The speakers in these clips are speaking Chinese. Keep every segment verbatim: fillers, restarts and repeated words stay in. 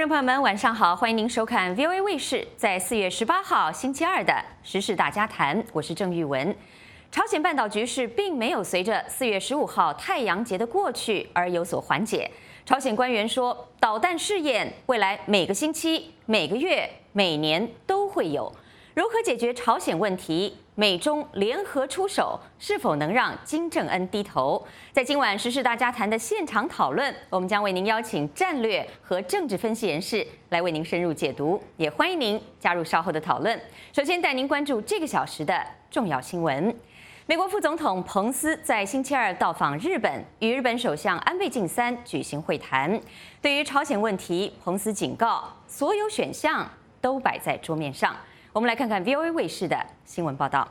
众朋友们，晚上好，欢迎您收看 V O A 卫视在四月十八号星期二的时事大家谈，我是郑玉文。朝鲜半岛局势并没有随着四月十五号太阳节的过去而有所缓解。朝鲜官员说，导弹试验未来每个星期、每个月、每年都会有。如何解决朝鲜问题？美中联合出手，是否能让金正恩低头？在今晚时事大家谈的现场讨论，我们将为您邀请战略和政治分析人士来为您深入解读，也欢迎您加入稍后的讨论。首先带您关注这个小时的重要新闻。美国副总统彭斯在星期二到访日本，与日本首相安倍晋三举行会谈。对于朝鲜问题，彭斯警告，所有选项都摆在桌面上。我们来看看 V O A 卫视的新闻报道。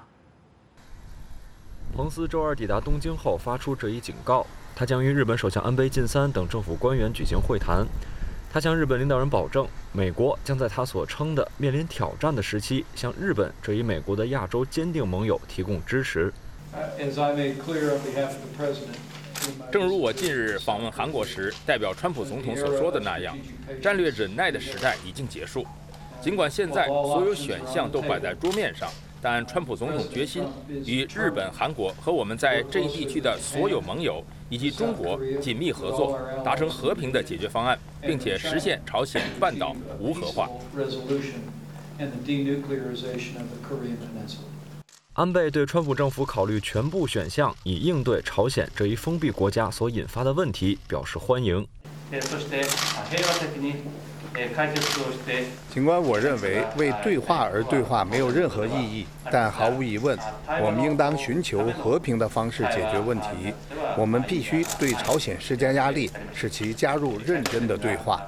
彭斯周二抵达东京后发出这一警告，他将与日本首相安倍晋三等政府官员举行会谈。他向日本领导人保证，美国将在他所称的面临挑战的时期，向日本这一美国的亚洲坚定盟友提供支持。 正如我近日访问韩国时代表川普总统所说的那样，战略忍耐的时代已经结束。尽管现在所有选项都摆在桌面上，但川普总统决心与日本、韩国和我们在这一地区的所有盟友以及中国紧密合作，达成和平的解决方案，并且实现朝鲜半岛无核化。 安倍对川普政府考虑全部选项以应对朝鲜这一封闭国家所引发的问题表示欢迎。 尽管我认为为对话而对话没有任何意义，但毫无疑问，我们应当寻求和平的方式解决问题。我们必须对朝鲜施加压力，使其加入认真的对话。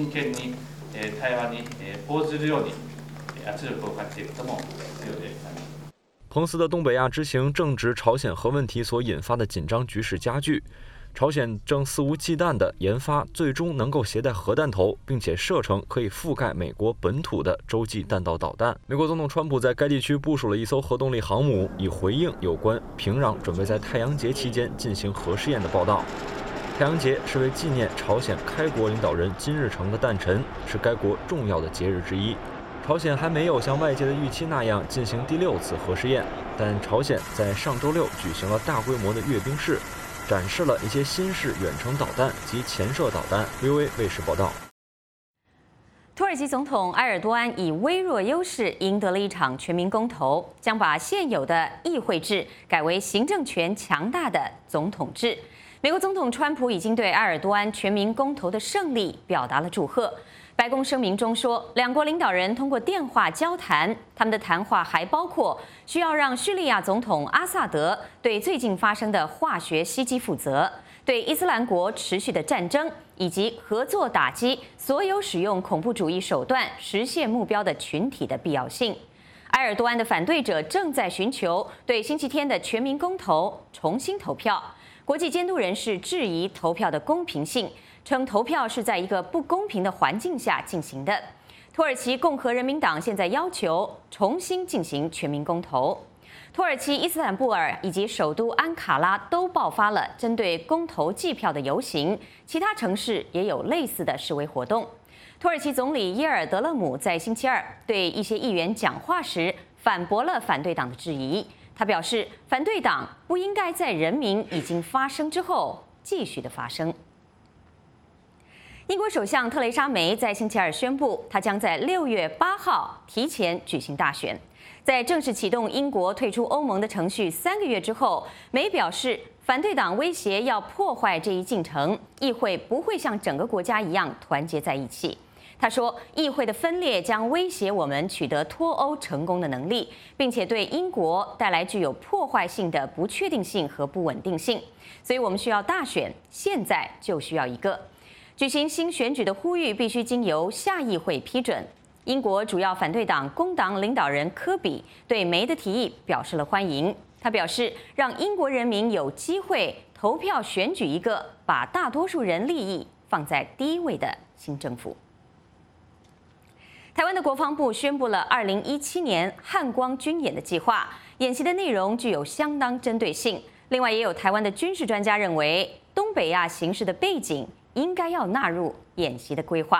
彭斯的东北亚之行正值朝鲜核问题所引发的紧张局势加剧。朝鲜正肆无忌惮地研发最终能够携带核弹头，并且射程可以覆盖美国本土的洲际弹道导弹。美国总统川普在该地区部署了一艘核动力航母，以回应有关平壤准备在太阳节期间进行核试验的报道。太阳节是为纪念朝鲜开国领导人金日成的诞辰，是该国重要的节日之一。朝鲜还没有像外界的预期那样进行第六次核试验，但朝鲜在上周六举行了大规模的阅兵式，展示了一些新式远程导弹及潜射导弹。V O A 卫视报道。 土耳其总统埃尔多安以微弱优势赢得了一场全民公投，将把现有的议会制改为行政权强大的总统制。美国总统川普已经对埃尔多安全民公投的胜利表达了祝贺。白宫声明中说，两国领导人通过电话交谈，他们的谈话还包括需要让叙利亚总统阿萨德对最近发生的化学袭击负责，对伊斯兰国持续的战争，以及合作打击所有使用恐怖主义手段实现目标的群体的必要性。埃尔多安的反对者正在寻求对星期天的全民公投重新投票。国际监督人士质疑投票的公平性，称投票是在一个不公平的环境下进行的。土耳其共和人民党现在要求重新进行全民公投。土耳其伊斯坦布尔以及首都安卡拉都爆发了针对公投计票的游行，其他城市也有类似的示威活动。土耳其总理耶尔德勒姆在星期二对一些议员讲话时反驳了反对党的质疑。他表示，反对党不应该在人民已经发生之后继续的发生。英国首相特蕾莎梅在星期二宣布，她将在六月八号提前举行大选。在正式启动英国退出欧盟的程序三个月之后，梅表示，反对党威胁要破坏这一进程，议会不会像整个国家一样团结在一起。他说，议会的分裂将威胁我们取得脱欧成功的能力，并且对英国带来具有破坏性的不确定性和不稳定性。所以我们需要大选，现在就需要一个。举行新选举的呼吁必须经由下议会批准。英国主要反对党工党领导人科比对梅的提议表示了欢迎。他表示，让英国人民有机会投票选举一个把大多数人利益放在第一位的新政府。台湾的国防部宣布了二零一七年汉光军演的计划，演习的内容具有相当针对性。另外，也有台湾的军事专家认为，东北亚形势的背景应该要纳入演习的规划。我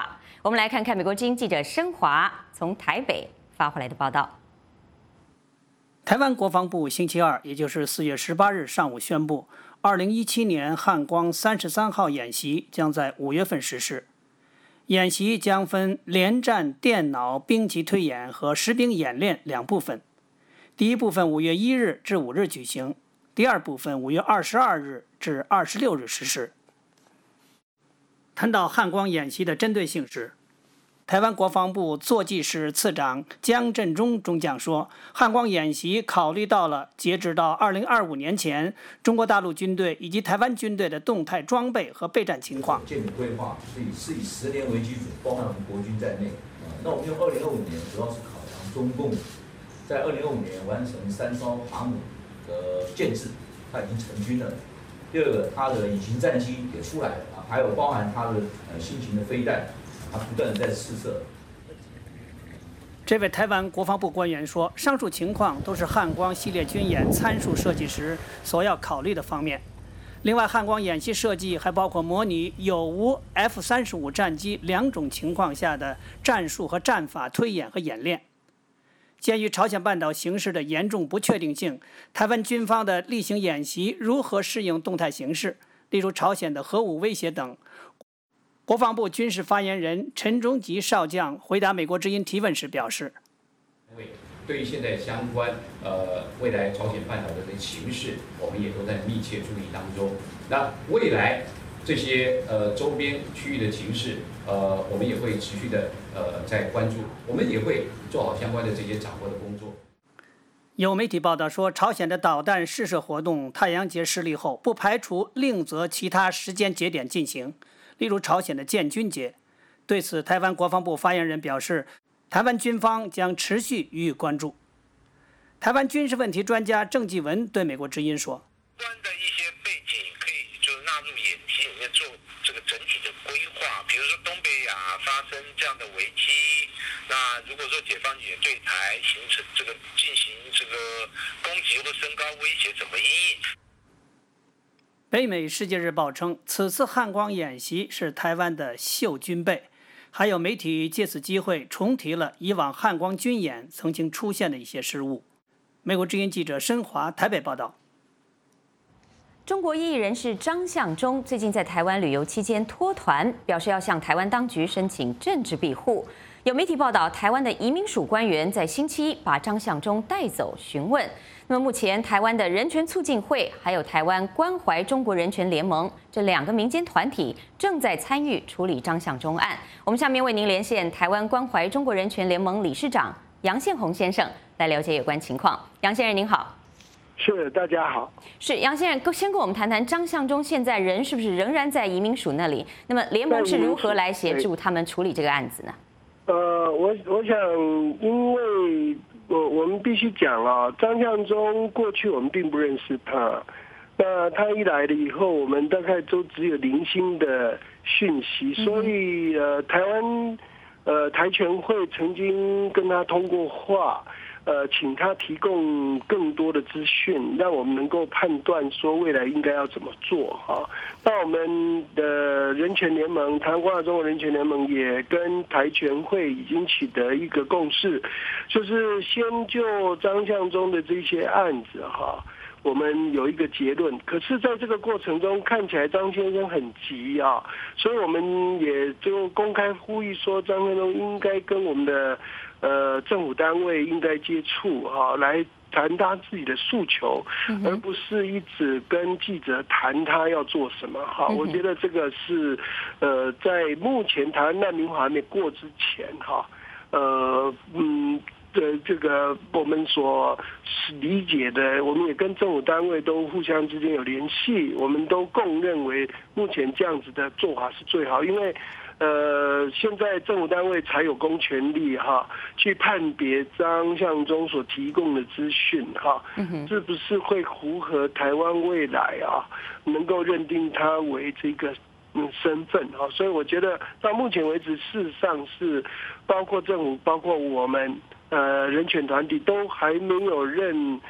我们来看看美国之音记者申华从台北发回来的报道。 台湾国防部星期二，也就是四月十八日上午宣布，二零一七年汉光三十三号演习将在五月份实施。演习将分联战电脑兵棋推演和实兵演练两部分。第一部分五月一日至五日举行，第二部分五月二十二日至二十六日实施。谈到汉光演习的针对性时，台湾国防部作技室次长江振中中将说，汉光演习考虑到了截止到二零二五年前中国大陆军队以及台湾军队的动态装备和备战情况。 建规划是以是以十年为基础，包含我们国军在内。啊，那我们用二零二五年主要是考量中共在二零二五年完成三艘航母的建制，它已经成军了。第二个，它的隐形战机也出来了啊，还有包含它的呃新型的飞弹。他不断的在试射。 这位台湾国防部官员说，上述情况都是汉光系列军演参数设计时所要考虑的方面。另外，汉光演习设计还包括模拟有无 F 三十五战机两种情况下的战术和战法推演和演练。鉴于朝鲜半岛形势的严重不确定性，台湾军方的例行演习如何适应动态形势，例如朝鲜的核武威胁等。国防部军事发言人陈忠吉少将回答美国之音提问时表示：“ 对于现在相关呃未来朝鲜半岛的这个形势，我们也都在密切注意当中。那未来这些呃周边区域的形势，呃我们也会持续的呃在关注，我们也会做好相关的这些掌握的工作。” 有媒体报道说，朝鲜的导弹试射活动太阳节失利后，不排除另择其他时间节点进行。例如朝鲜的建军节。对此，台湾国防部发言人表示，台湾军方将持续予以关注。台湾军事问题专家郑继文对美国之音说：“ 关的一些背景可以就纳入演习里面做这个整体的规划，比如说东北亚发生这样的危机，那如果说解放军对台形成这个进行这个攻击或升高威胁，怎么因应？” 北美《世界日报》称，此次汉光演习是台湾的秀军备，还有媒体借此机会重提了以往汉光军演曾经出现的一些失误。美国之音记者申华台北报道。 中国异议人士张向忠最近在台湾旅游期间脱团，表示要向台湾当局申请政治庇护。有媒体报道，台湾的移民署官员在星期一把张向忠带走询问。那么目前，台湾的人权促进会还有台湾关怀中国人权联盟这两个民间团体正在参与处理张向忠案。我们下面为您连线台湾关怀中国人权联盟理事长杨宪宏先生，来了解有关情况。杨先生您好。 是，大家好。 是杨先生，先跟我们谈谈张向忠现在人是不是仍然在移民署那里？那么联盟是如何来协助他们处理这个案子呢？ 呃，我我想，因为我我们必须讲啊，张向忠过去我们并不认识他，那他一来了以后，我们大概都只有零星的讯息，所以呃，台湾呃台全会曾经跟他通过话。呃，请他提供更多的资讯，让我们能够判断说未来应该要怎么做哈。那我们的人权联盟，台湾关怀中国人权联盟也跟台全会已经取得一个共识，就是先就张向忠的这些案子哈，我们有一个结论。可是在这个过程中，看起来张先生很急啊，所以我们也就公开呼吁说，张向忠应该跟我们的。呃，政府单位应该接触哈、啊，来谈他自己的诉求，嗯、而不是一直跟记者谈他要做什么哈、啊。我觉得这个是，呃，在目前台湾难民法还没过之前哈、啊，呃，嗯。的这个我们所理解的，我们也跟政府单位都互相之间有联系，我们都共认为目前这样子的做法是最好，因为呃现在政府单位才有公权力哈，去判别张向忠所提供的资讯哈，是不是会符合台湾未来啊能够认定他为这个。嗯，身份啊，所以我觉得到目前为止，事实上是包括政府、包括我们呃人权团体都还没有认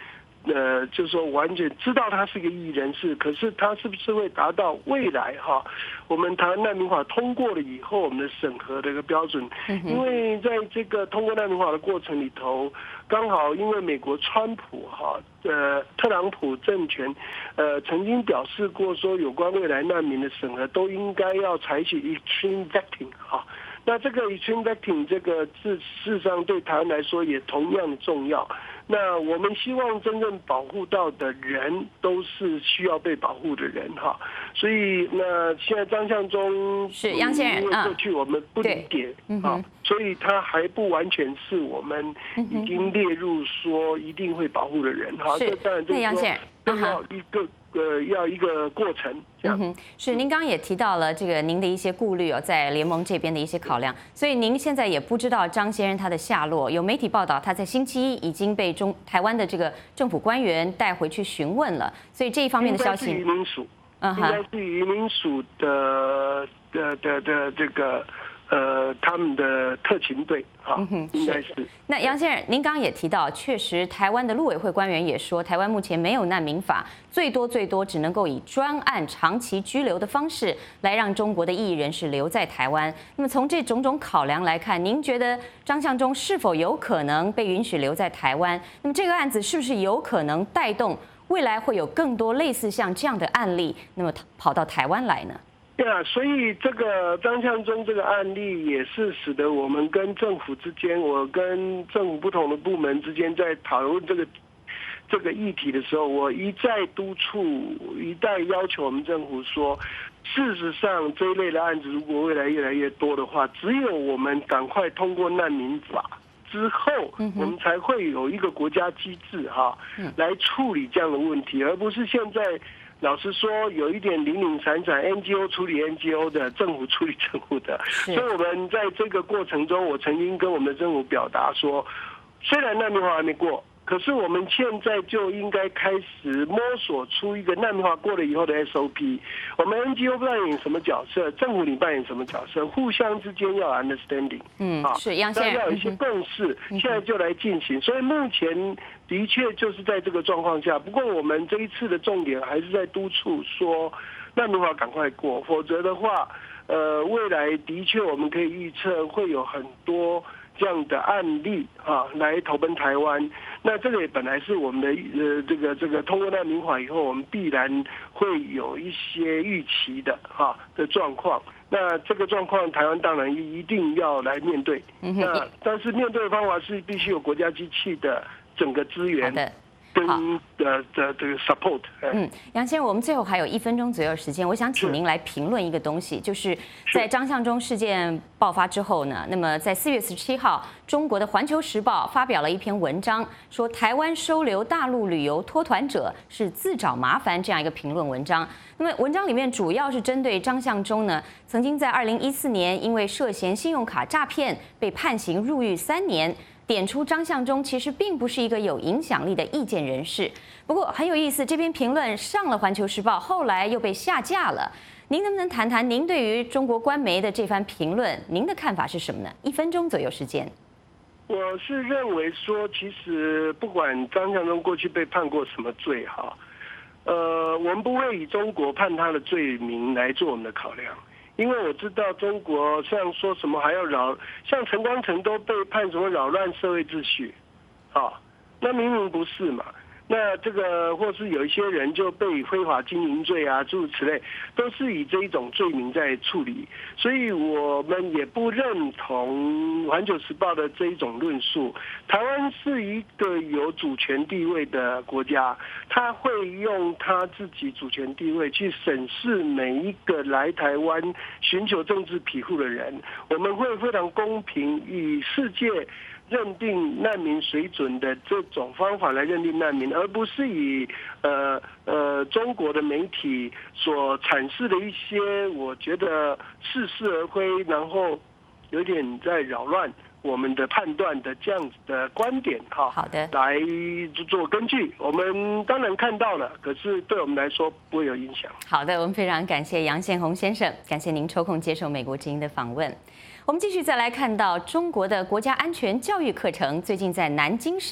呃，就是说完全知道他是个异议人士，可是他是不是会达到未来哈，我们台湾难民法通过了以后，我们的审核的一个标准？因为在这个通过难民法的过程里头，刚好因为美国川普哈，呃，特朗普政权，呃，曾经表示过说，有关未来难民的审核都应该要采取 extreme vetting 哈。那这个 extreme vetting 这个事事实上对台湾来说也同样的重要。那我们希望真正保护到的人都是需要被保护的人哈，所以那现在张向忠是杨先生， 因为过去我们不理解啊，所以他还不完全是我们已经列入说一定会保护的人哈。 是， 当然这杨先生要一个呃要一个过程。 嗯哼，是您刚刚也提到了这个您的一些顾虑哦，在联盟这边的一些考量，所以您现在也不知道张先生他的下落。有媒体报道，他在星期一已经被中台湾的这个政府官员带回去询问了，所以这一方面的消息， 应该是移民署， 嗯应该是移民署的的的的这个呃他们的特勤队啊， 嗯、 应该是。 那杨先生，您刚刚也提到，确实台湾的陆委会官员也说，台湾目前没有难民法，最多最多只能够以专案长期居留的方式来让中国的异议人士留在台湾。那么从这种种考量来看，您觉得张向忠是否有可能被允许留在台湾？那么这个案子是不是有可能带动未来会有更多类似像这样的案例，那么跑到台湾来呢？ 对啊，所以这个张向忠这个案例也是使得我们跟政府之间，我跟政府不同的部门之间在讨论这个这个议题的时候，我一再督促，一再要求我们政府说，事实上这一类的案子如果未来越来越多的话，只有我们赶快通过难民法之后，我们才会有一个国家机制哈，来处理这样的问题，而不是现在。老实说，有一点零零散散 ，N G O 处理 N G O 的，政府处理政府的。所以我们在这个过程中，我曾经跟我们的政府表达说，虽然难民法还没过，可是我们现在就应该开始摸索出一个难民法过了以后的 S O P。我们 N G O 扮演什么角色，政府你扮演什么角色，互相之间要 understanding。 嗯，啊，是杨先生， 要有一些共识，嗯、现在就来进行。所以目前。的确就是在这个状况下，不过我们这一次的重点还是在督促说，难民法赶快过，否则的话，呃，未来的确我们可以预测会有很多这样的案例啊来投奔台湾。那这个也本来是我们的呃这个这个通过难民法以后，我们必然会有一些预期的哈、啊、的状况。那这个状况，台湾当然一定要来面对。那但是面对的方法是必须有国家机器的。整个资源跟呃的这个 support。 嗯，杨先生，我们最后还有一分钟左右时间，我想请您来评论一个东西，就是在张向忠事件爆发之后呢，那么在四月十七号，中国的《环球时报》发表了一篇文章，说台湾收留大陆旅游脱团者是自找麻烦这样一个评论文章。那么文章里面主要是针对张向忠呢，曾经在二零一四年因为涉嫌信用卡诈骗被判刑入狱三年。点出张向忠其实并不是一个有影响力的意见人士。不过很有意思，这篇评论上了《环球时报》，后来又被下架了。您能不能谈谈您对于中国官媒的这番评论，您的看法是什么呢？一分钟左右时间。 我是认为说，其实不管张向忠过去被判过什么罪哈，呃，我们不会以中国判他的罪名来做我们的考量。因为我知道中国像说什么还要扰，像陈光诚都被判什么扰乱社会秩序，啊，那明明不是嘛。那这个或是有一些人就被非法经营罪啊，诸如此类，都是以这一种罪名在处理，所以我们也不认同《环球时报》的这一种论述。台湾是一个有主权地位的国家，他会用他自己主权地位去审视每一个来台湾寻求政治庇护的人，我们会非常公平，以世界认定难民水准的这种方法来认定难民，而不是以呃呃中国的媒体所阐释的一些我觉得似是而非，然后有点在扰乱我们的判断的这样子的观点哈。 好的， 来做根据，我们当然看到了，可是对我们来说不会有影响。 好的，我们非常感谢杨宪宏先生，感谢您抽空接受美国之音的访问。我们继续再来看到中国的国家安全教育课程，最近在南京市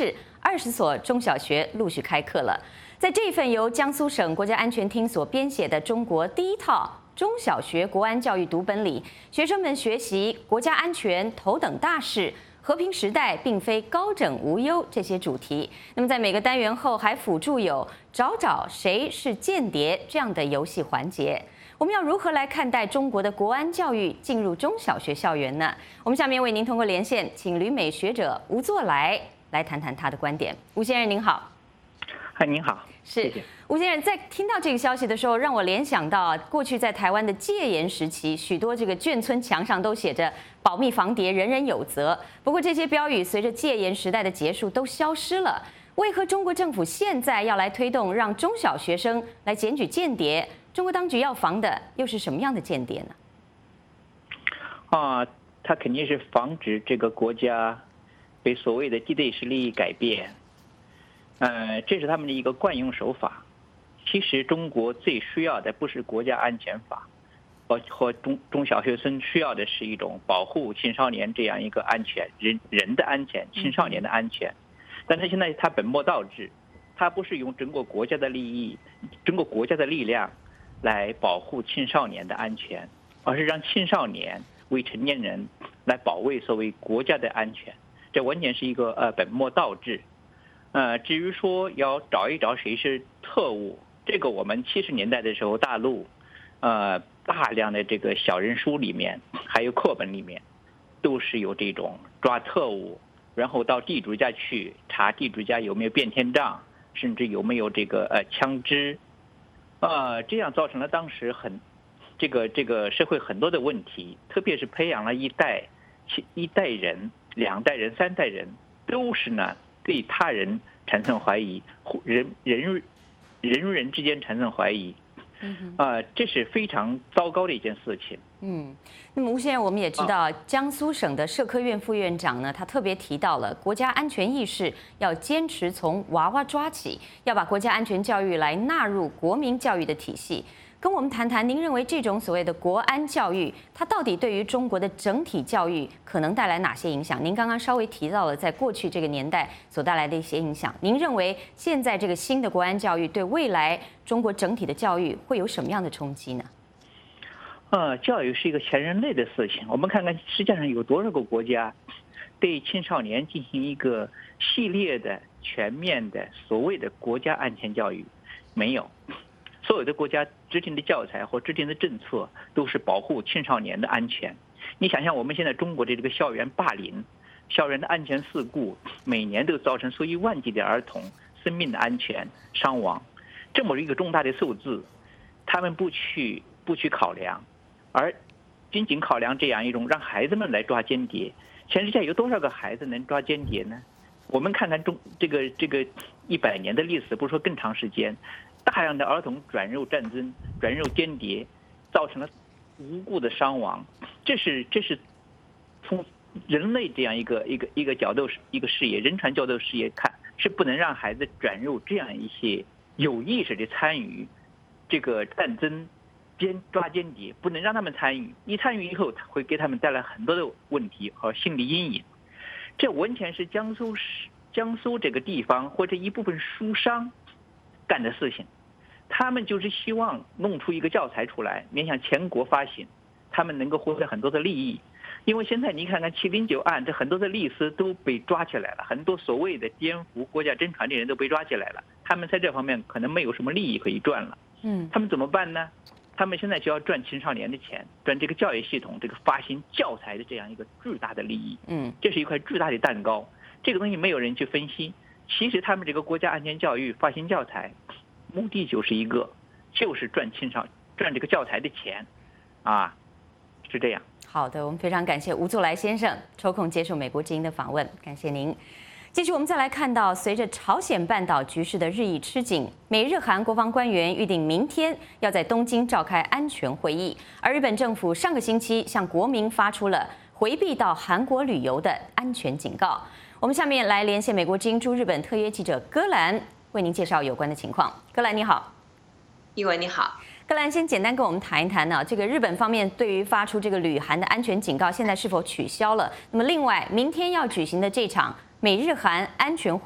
二十所中小学陆续开课了。在这份由江苏省国家安全厅所编写的中国第一套中小学国安教育读本里，学生们学习国家安全头等大事、和平时代并非高枕无忧这些主题。那么在每个单元后还辅助有找找谁是间谍这样的游戏环节。我们要如何来看待中国的国安教育进入中小学校园呢？我们下面为您通过连线，请旅美学者吴作来来谈谈他的观点。吴先生您好。 嗨，您好。 是， 谢谢。 吴先生在听到这个消息的时候，让我联想到过去在台湾的戒严时期，许多这个眷村墙上都写着“保密防谍，人人有责”。不过这些标语随着戒严时代的结束都消失了。为何中国政府现在要来推动让中小学生来检举间谍？中国当局要防的又是什么样的间谍呢？ 啊，它肯定是防止这个国家被所谓的地对势利益改变。呃，这是他们的一个惯用手法。其实中国最需要的不是国家安全法，包括中中小学生需要的是一种保护青少年这样一个安全，人人的安全，青少年的安全。但是现在他本末倒置，他不是用整个国家的利益、整个国家的力量来保护青少年的安全，而是让青少年、未成年人来保卫所谓国家的安全。这完全是一个呃本末倒置。呃，至于说要找一找谁是特务，这个我们七十年代的时候，大陆，呃，大量的这个小人书里面，还有课本里面，都是有这种抓特务，然后到地主家去查地主家有没有变天账，甚至有没有这个呃枪支，呃，这样造成了当时很这个这个社会很多的问题，特别是培养了一代一代人、两代人、三代人，都是呢。对他人产生怀疑，人人人与人之间产生怀疑，啊、呃，这是非常糟糕的一件事情。 嗯，那么吴先生，我们也知道，江苏省的社科院副院长呢，他特别提到了国家安全意识要坚持从娃娃抓起，要把国家安全教育来纳入国民教育的体系。跟我们谈谈，您认为这种所谓的国安教育，它到底对于中国的整体教育可能带来哪些影响？您刚刚稍微提到了在过去这个年代所带来的一些影响，您认为现在这个新的国安教育对未来中国整体的教育会有什么样的冲击呢？ 呃，教育是一个全人类的事情。我们看看世界上有多少个国家对青少年进行一个系列的、全面的所谓的国家安全教育，没有。所有的国家制定的教材或制定的政策都是保护青少年的安全。你想想，我们现在中国的这个校园霸凌、校园的安全事故，每年都造成数以万计的儿童生命的安全伤亡，这么一个重大的数字，他们不去不去考量，而仅仅考量这样一种让孩子们来抓间谍。全世界有多少个孩子能抓间谍呢？我们看看中这个这个一百年的历史，不说更长时间。大量的儿童转入战争、转入间谍，造成了无辜的伤亡。这是这是从人类这样一个一个一个角度、一个视野、人传角度视野看，是不能让孩子转入这样一些有意识的参与这个战争、间抓间谍，不能让他们参与。一参与以后，会给他们带来很多的问题和心理阴影。这完全是江苏市江苏这个地方或者一部分书商干的事情。他们就是希望弄出一个教材出来，面向全国发行，他们能够获得很多的利益。因为现在你看看七零九案，这很多的律师都被抓起来了，很多所谓的颠覆国家政权的人都被抓起来了，他们在这方面可能没有什么利益可以赚了。 嗯， 他们怎么办呢？他们现在就要赚青少年的钱，赚这个教育系统这个发行教材的这样一个巨大的利益。 嗯， 这是一块巨大的蛋糕，这个东西没有人去分析。其实他们这个国家安全教育发行教材，目的就是一个，就是赚青少赚这个教材的钱，啊，是这样。 好的，我们非常感谢吴作来先生抽空接受美国之音的访问，感谢您。继续，我们再来看到，随着朝鲜半岛局势的日益吃紧，美日韩国防官员预定明天要在东京召开安全会议，而日本政府上个星期向国民发出了回避到韩国旅游的安全警告。我们下面来连线美国之音驻日本特约记者戈兰，为您介绍有关的情况。戈兰你好。 一文你好。 戈兰先简单跟我们谈一谈呢，这个日本方面对于发出这个旅韩的安全警告，现在是否取消了？那么另外，明天要举行的这场美日韩安全会议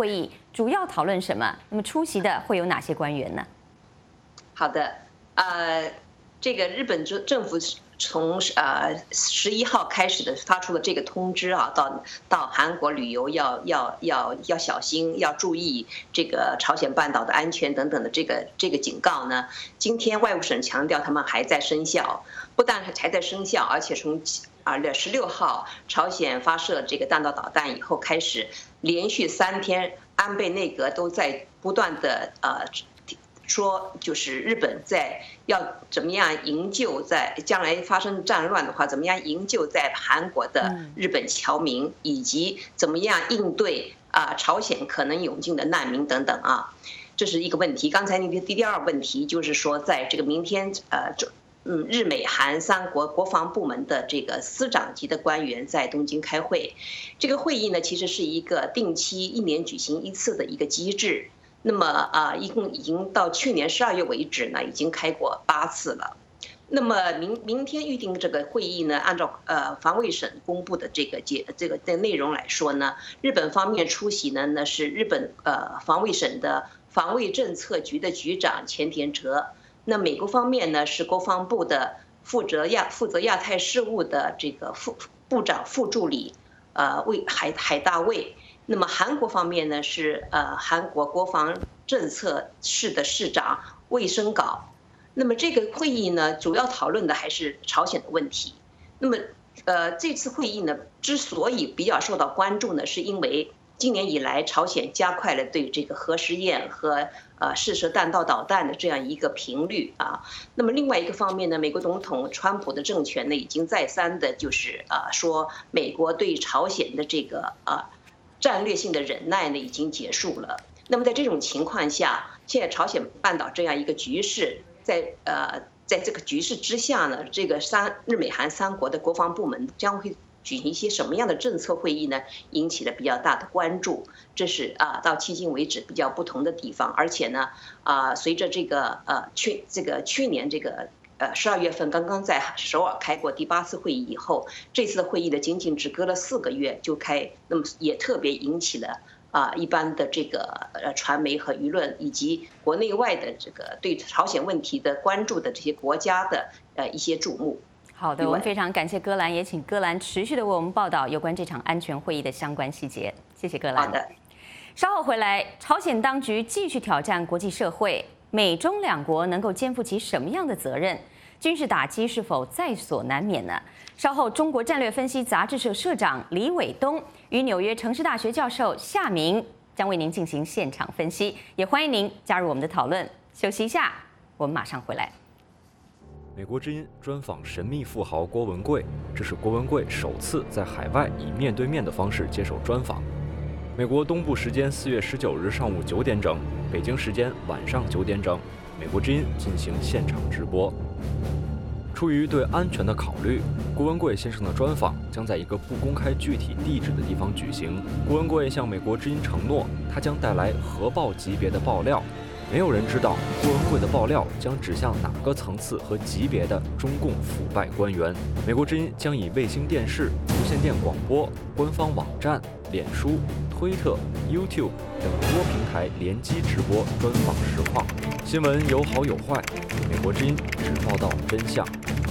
主要讨论什么？那么出席的会有哪些官员呢？ 好的，呃，这个日本政政府从呃十一号开始的发出了这个通知啊，到到韩国旅游要要要要小心，要注意这个朝鲜半岛的安全等等的这个这个警告呢。今天外务省强调他们还在生效，不但还在生效，而且从啊十六号朝鲜发射这个弹道导弹以后开始，连续三天安倍内阁都在不断的呃。说就是日本在要怎么样营救，在将来发生战乱的话，怎么样营救在韩国的日本侨民，以及怎么样应对啊朝鲜可能涌进的难民等等啊，这是一个问题。刚才你的第二问题就是说，在这个明天呃，嗯，日美韩三国国防部门的这个司长级的官员在东京开会，这个会议呢其实是一个定期一年举行一次的一个机制。那么啊，一共已经到去年十二月为止呢，已经开过八次了。那么明明天预定这个会议呢，按照呃防卫省公布的这个节这个的内容来说呢，日本方面出席呢，那是日本呃防卫省的防卫政策局的局长前田哲。那美国方面呢，是国防部的负责亚负责亚太事务的这个副部长副助理呃魏海海大卫。那么韩国方面呢是呃韩国国防政策室的室长魏生镐。那么这个会议呢，主要讨论的还是朝鲜的问题。那么呃这次会议呢，之所以比较受到关注呢，是因为今年以来朝鲜加快了对这个核试验和呃试射弹道导弹的这样一个频率啊。那么另外一个方面呢，美国总统川普的政权呢，已经再三的就是啊说美国对朝鲜的这个啊。战略性的忍耐呢已经结束了。那么在这种情况下，现在朝鲜半岛这样一个局势，在呃在这个局势之下呢，这个三日美韩三国的国防部门将会举行一些什么样的政策会议呢？引起了比较大的关注。这是啊到迄今为止比较不同的地方。而且呢啊随着这个呃去这个去年这个。呃，十二月份刚刚在首尔开过第八次会议以后，这次会议呢仅仅只隔了四个月就开，那么也特别引起了啊一般的这个呃传媒和舆论以及国内外的这个对朝鲜问题的关注的这些国家的呃一些注目。 好的，我们非常感谢戈兰，也请戈兰持续的为我们报道有关这场安全会议的相关细节。谢谢戈兰。 好的， 稍后回来，朝鲜当局继续挑战国际社会。美中两国能够肩负起什么样的责任？军事打击是否在所难免呢？稍后，中国战略分析杂志社社长李伟东与纽约城市大学教授夏明将为您进行现场分析，也欢迎您加入我们的讨论。休息一下，我们马上回来。 美国之音专访神秘富豪郭文贵，这是郭文贵首次在海外以面对面的方式接受专访。美国东部时间四月十九日上午九点整，北京时间晚上九点整，美国之音进行现场直播。出于对安全的考虑，郭文贵先生的专访将在一个不公开具体地址的地方举行。郭文贵向美国之音承诺，他将带来核爆级别的爆料。没有人知道郭文贵的爆料将指向哪个层次和级别的中共腐败官员。美国之音将以卫星电视、无线电广播、官方网站、脸书、推特、YouTube 等多平台联机直播专访实况。新闻有好有坏，美国之音只报道真相。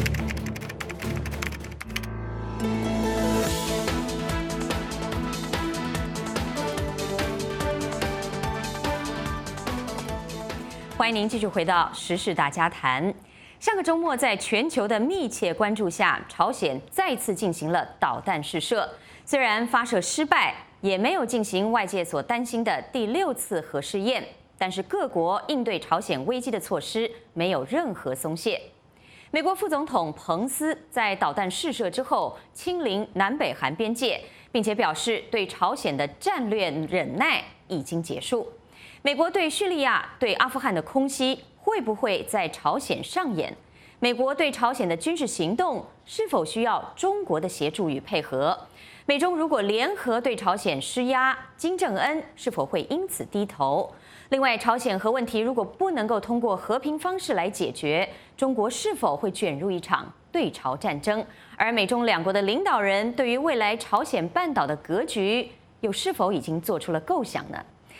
欢迎您继续回到时事大家谈。上个周末，在全球的密切关注下，朝鲜再次进行了导弹试射。虽然发射失败，也没有进行外界所担心的第六次核试验，但是各国应对朝鲜危机的措施没有任何松懈。美国副总统彭斯在导弹试射之后亲临南北韩边界，并且表示对朝鲜的战略忍耐已经结束。美国对叙利亚、对阿富汗的空袭会不会在朝鲜上演？美国对朝鲜的军事行动是否需要中国的协助与配合？美中如果联合对朝鲜施压，金正恩是否会因此低头？另外，朝鲜核问题如果不能够通过和平方式来解决，中国是否会卷入一场对朝战争？而美中两国的领导人对于未来朝鲜半岛的格局，又是否已经做出了构想呢？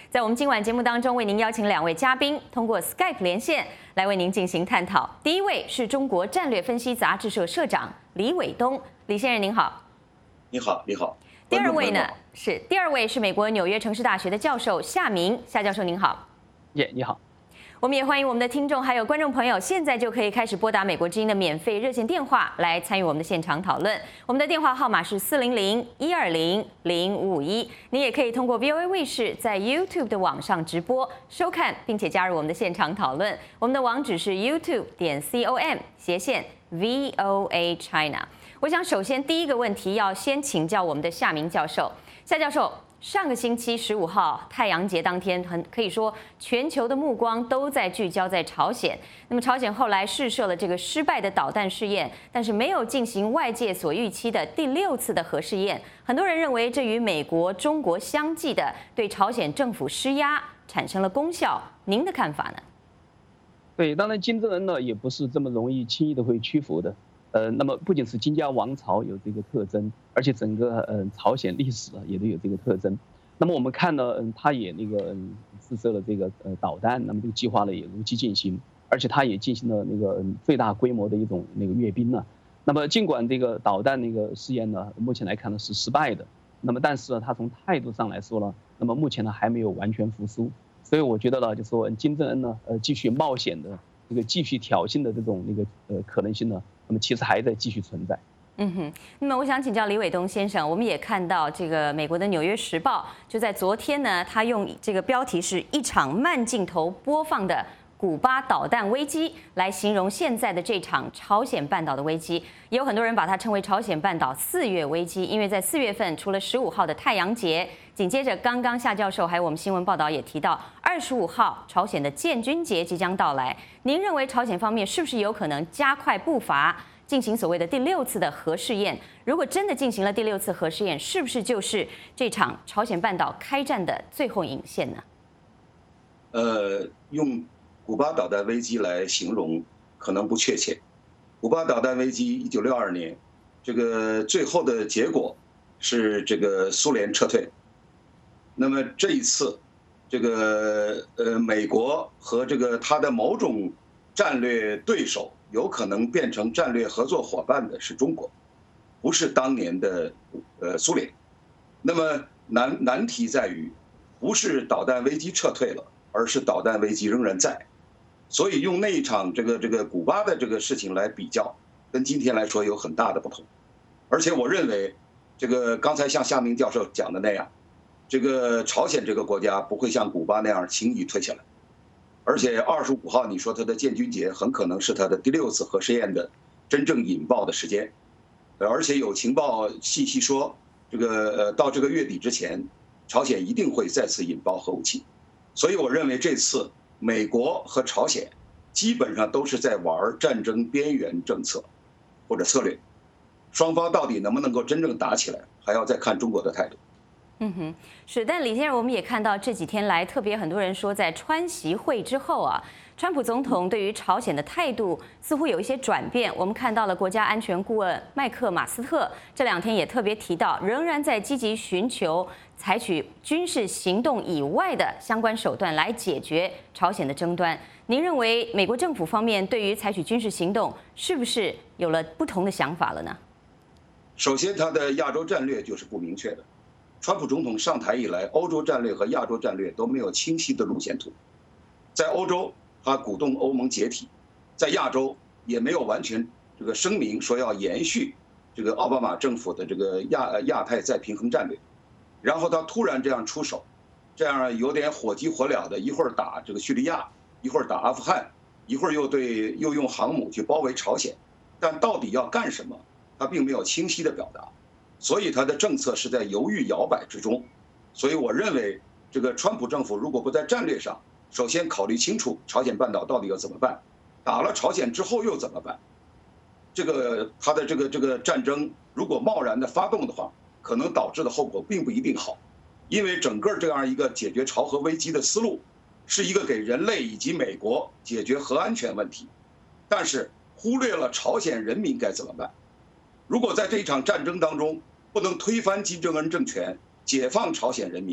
在我们今晚节目当中，为您邀请两位嘉宾通过 Skype 连线来为您进行探讨。第一位是中国战略分析杂志社社长李伟东，李先生您好。 你好，你好。 第二位呢是第二位是美国纽约城市大学的教授夏明，夏教授您好。 耶，你好。 我们也欢迎我们的听众还有观众朋友，现在就可以开始拨打美国之音的免费热线电话来参与我们的现场讨论。我们的电话号码是四零零一二零零五五一。您也可以通过 V O A 卫视在 YouTube 的网上直播收看，并且加入我们的现场讨论。我们的网址是 YouTube 点 com 斜线 V O A China。我想首先第一个问题要先请教我们的夏明教授，夏教授。上个星期十五号太阳节当天，很可以说全球的目光都在聚焦在朝鲜。那么朝鲜后来试射了这个失败的导弹试验，但是没有进行外界所预期的第六次的核试验。很多人认为这与美国、中国相继的对朝鲜政府施压产生了功效。您的看法呢？ 对，当然金正恩呢也不是这么容易轻易的会屈服的。呃，那么不仅是金家王朝有这个特征，而且整个呃朝鲜历史啊也都有这个特征。那么我们看呢，嗯，他也那个嗯试射了这个呃导弹，那么这个计划呢也如期进行，而且他也进行了那个嗯最大规模的一种那个阅兵呢。那么尽管这个导弹那个试验呢，目前来看呢是失败的，那么但是呢，他从态度上来说呢，那么目前呢还没有完全服输。所以我觉得呢，就说金正恩呢，呃，继续冒险的这个继续挑衅的这种那个呃可能性呢。那么其实还在继续存在。 嗯哼，那么我想请教李伟东先生，我们也看到这个美国的《纽约时报》就在昨天呢，他用这个标题是一场慢镜头播放的古巴导弹危机来形容现在的这场朝鲜半岛的危机，也有很多人把它称为朝鲜半岛四月危机，因为在四月份除了十五号的太阳节，紧接着刚刚夏教授还有我们新闻报道也提到，二十五号朝鲜的建军节即将到来。您认为朝鲜方面是不是有可能加快步伐，进行所谓的第六次的核试验？如果真的进行了第六次核试验，是不是就是这场朝鲜半岛开战的最后引线呢？ 呃，用古巴导弹危机来形容可能不确切。古巴导弹危机一九六二年，这个最后的结果是这个苏联撤退。那么这一次，这个呃美国和这个他的某种战略对手有可能变成战略合作伙伴的是中国，不是当年的呃苏联。那么难难题在于，不是导弹危机撤退了，而是导弹危机仍然在。所以用那一场这个这个古巴的这个事情来比较，跟今天来说有很大的不同。而且我认为，这个刚才像夏明教授讲的那样，这个朝鲜这个国家不会像古巴那样轻易退下来。而且二十五号你说他的建军节很可能是他的第六次核试验的真正引爆的时间，而且有情报信息说，这个呃到这个月底之前，朝鲜一定会再次引爆核武器。所以我认为这次美国和朝鲜基本上都是在玩战争边缘政策或者策略，双方到底能不能够真正打起来，还要再看中国的态度。 嗯哼，是，但李先生，我们也看到这几天来，特别很多人说，在川习会之后啊，川普总统对于朝鲜的态度似乎有一些转变。我们看到了国家安全顾问麦克马斯特这两天也特别提到，仍然在积极寻求采取军事行动以外的相关手段来解决朝鲜的争端。您认为美国政府方面对于采取军事行动是不是有了不同的想法了呢？ 首先，他的亚洲战略就是不明确的。川普总统上台以来，欧洲战略和亚洲战略都没有清晰的路线图。在欧洲，他鼓动欧盟解体；在亚洲，也没有完全这个声明说要延续这个奥巴马政府的这个亚亚太再平衡战略。然后他突然这样出手，这样有点火急火燎的，一会儿打这个叙利亚，一会儿打阿富汗，一会儿又对又用航母去包围朝鲜，但到底要干什么，他并没有清晰的表达。所以他的政策是在犹豫摇摆之中，所以我认为这个川普政府如果不在战略上首先考虑清楚朝鲜半岛到底要怎么办，打了朝鲜之后又怎么办，这个他的这个这个战争如果贸然的发动的话，可能导致的后果并不一定好，因为整个这样一个解决朝核危机的思路是一个给人类以及美国解决核安全问题，但是忽略了朝鲜人民该怎么办。如果在这一场战争当中不能推翻金正恩政权，解放朝鲜人民，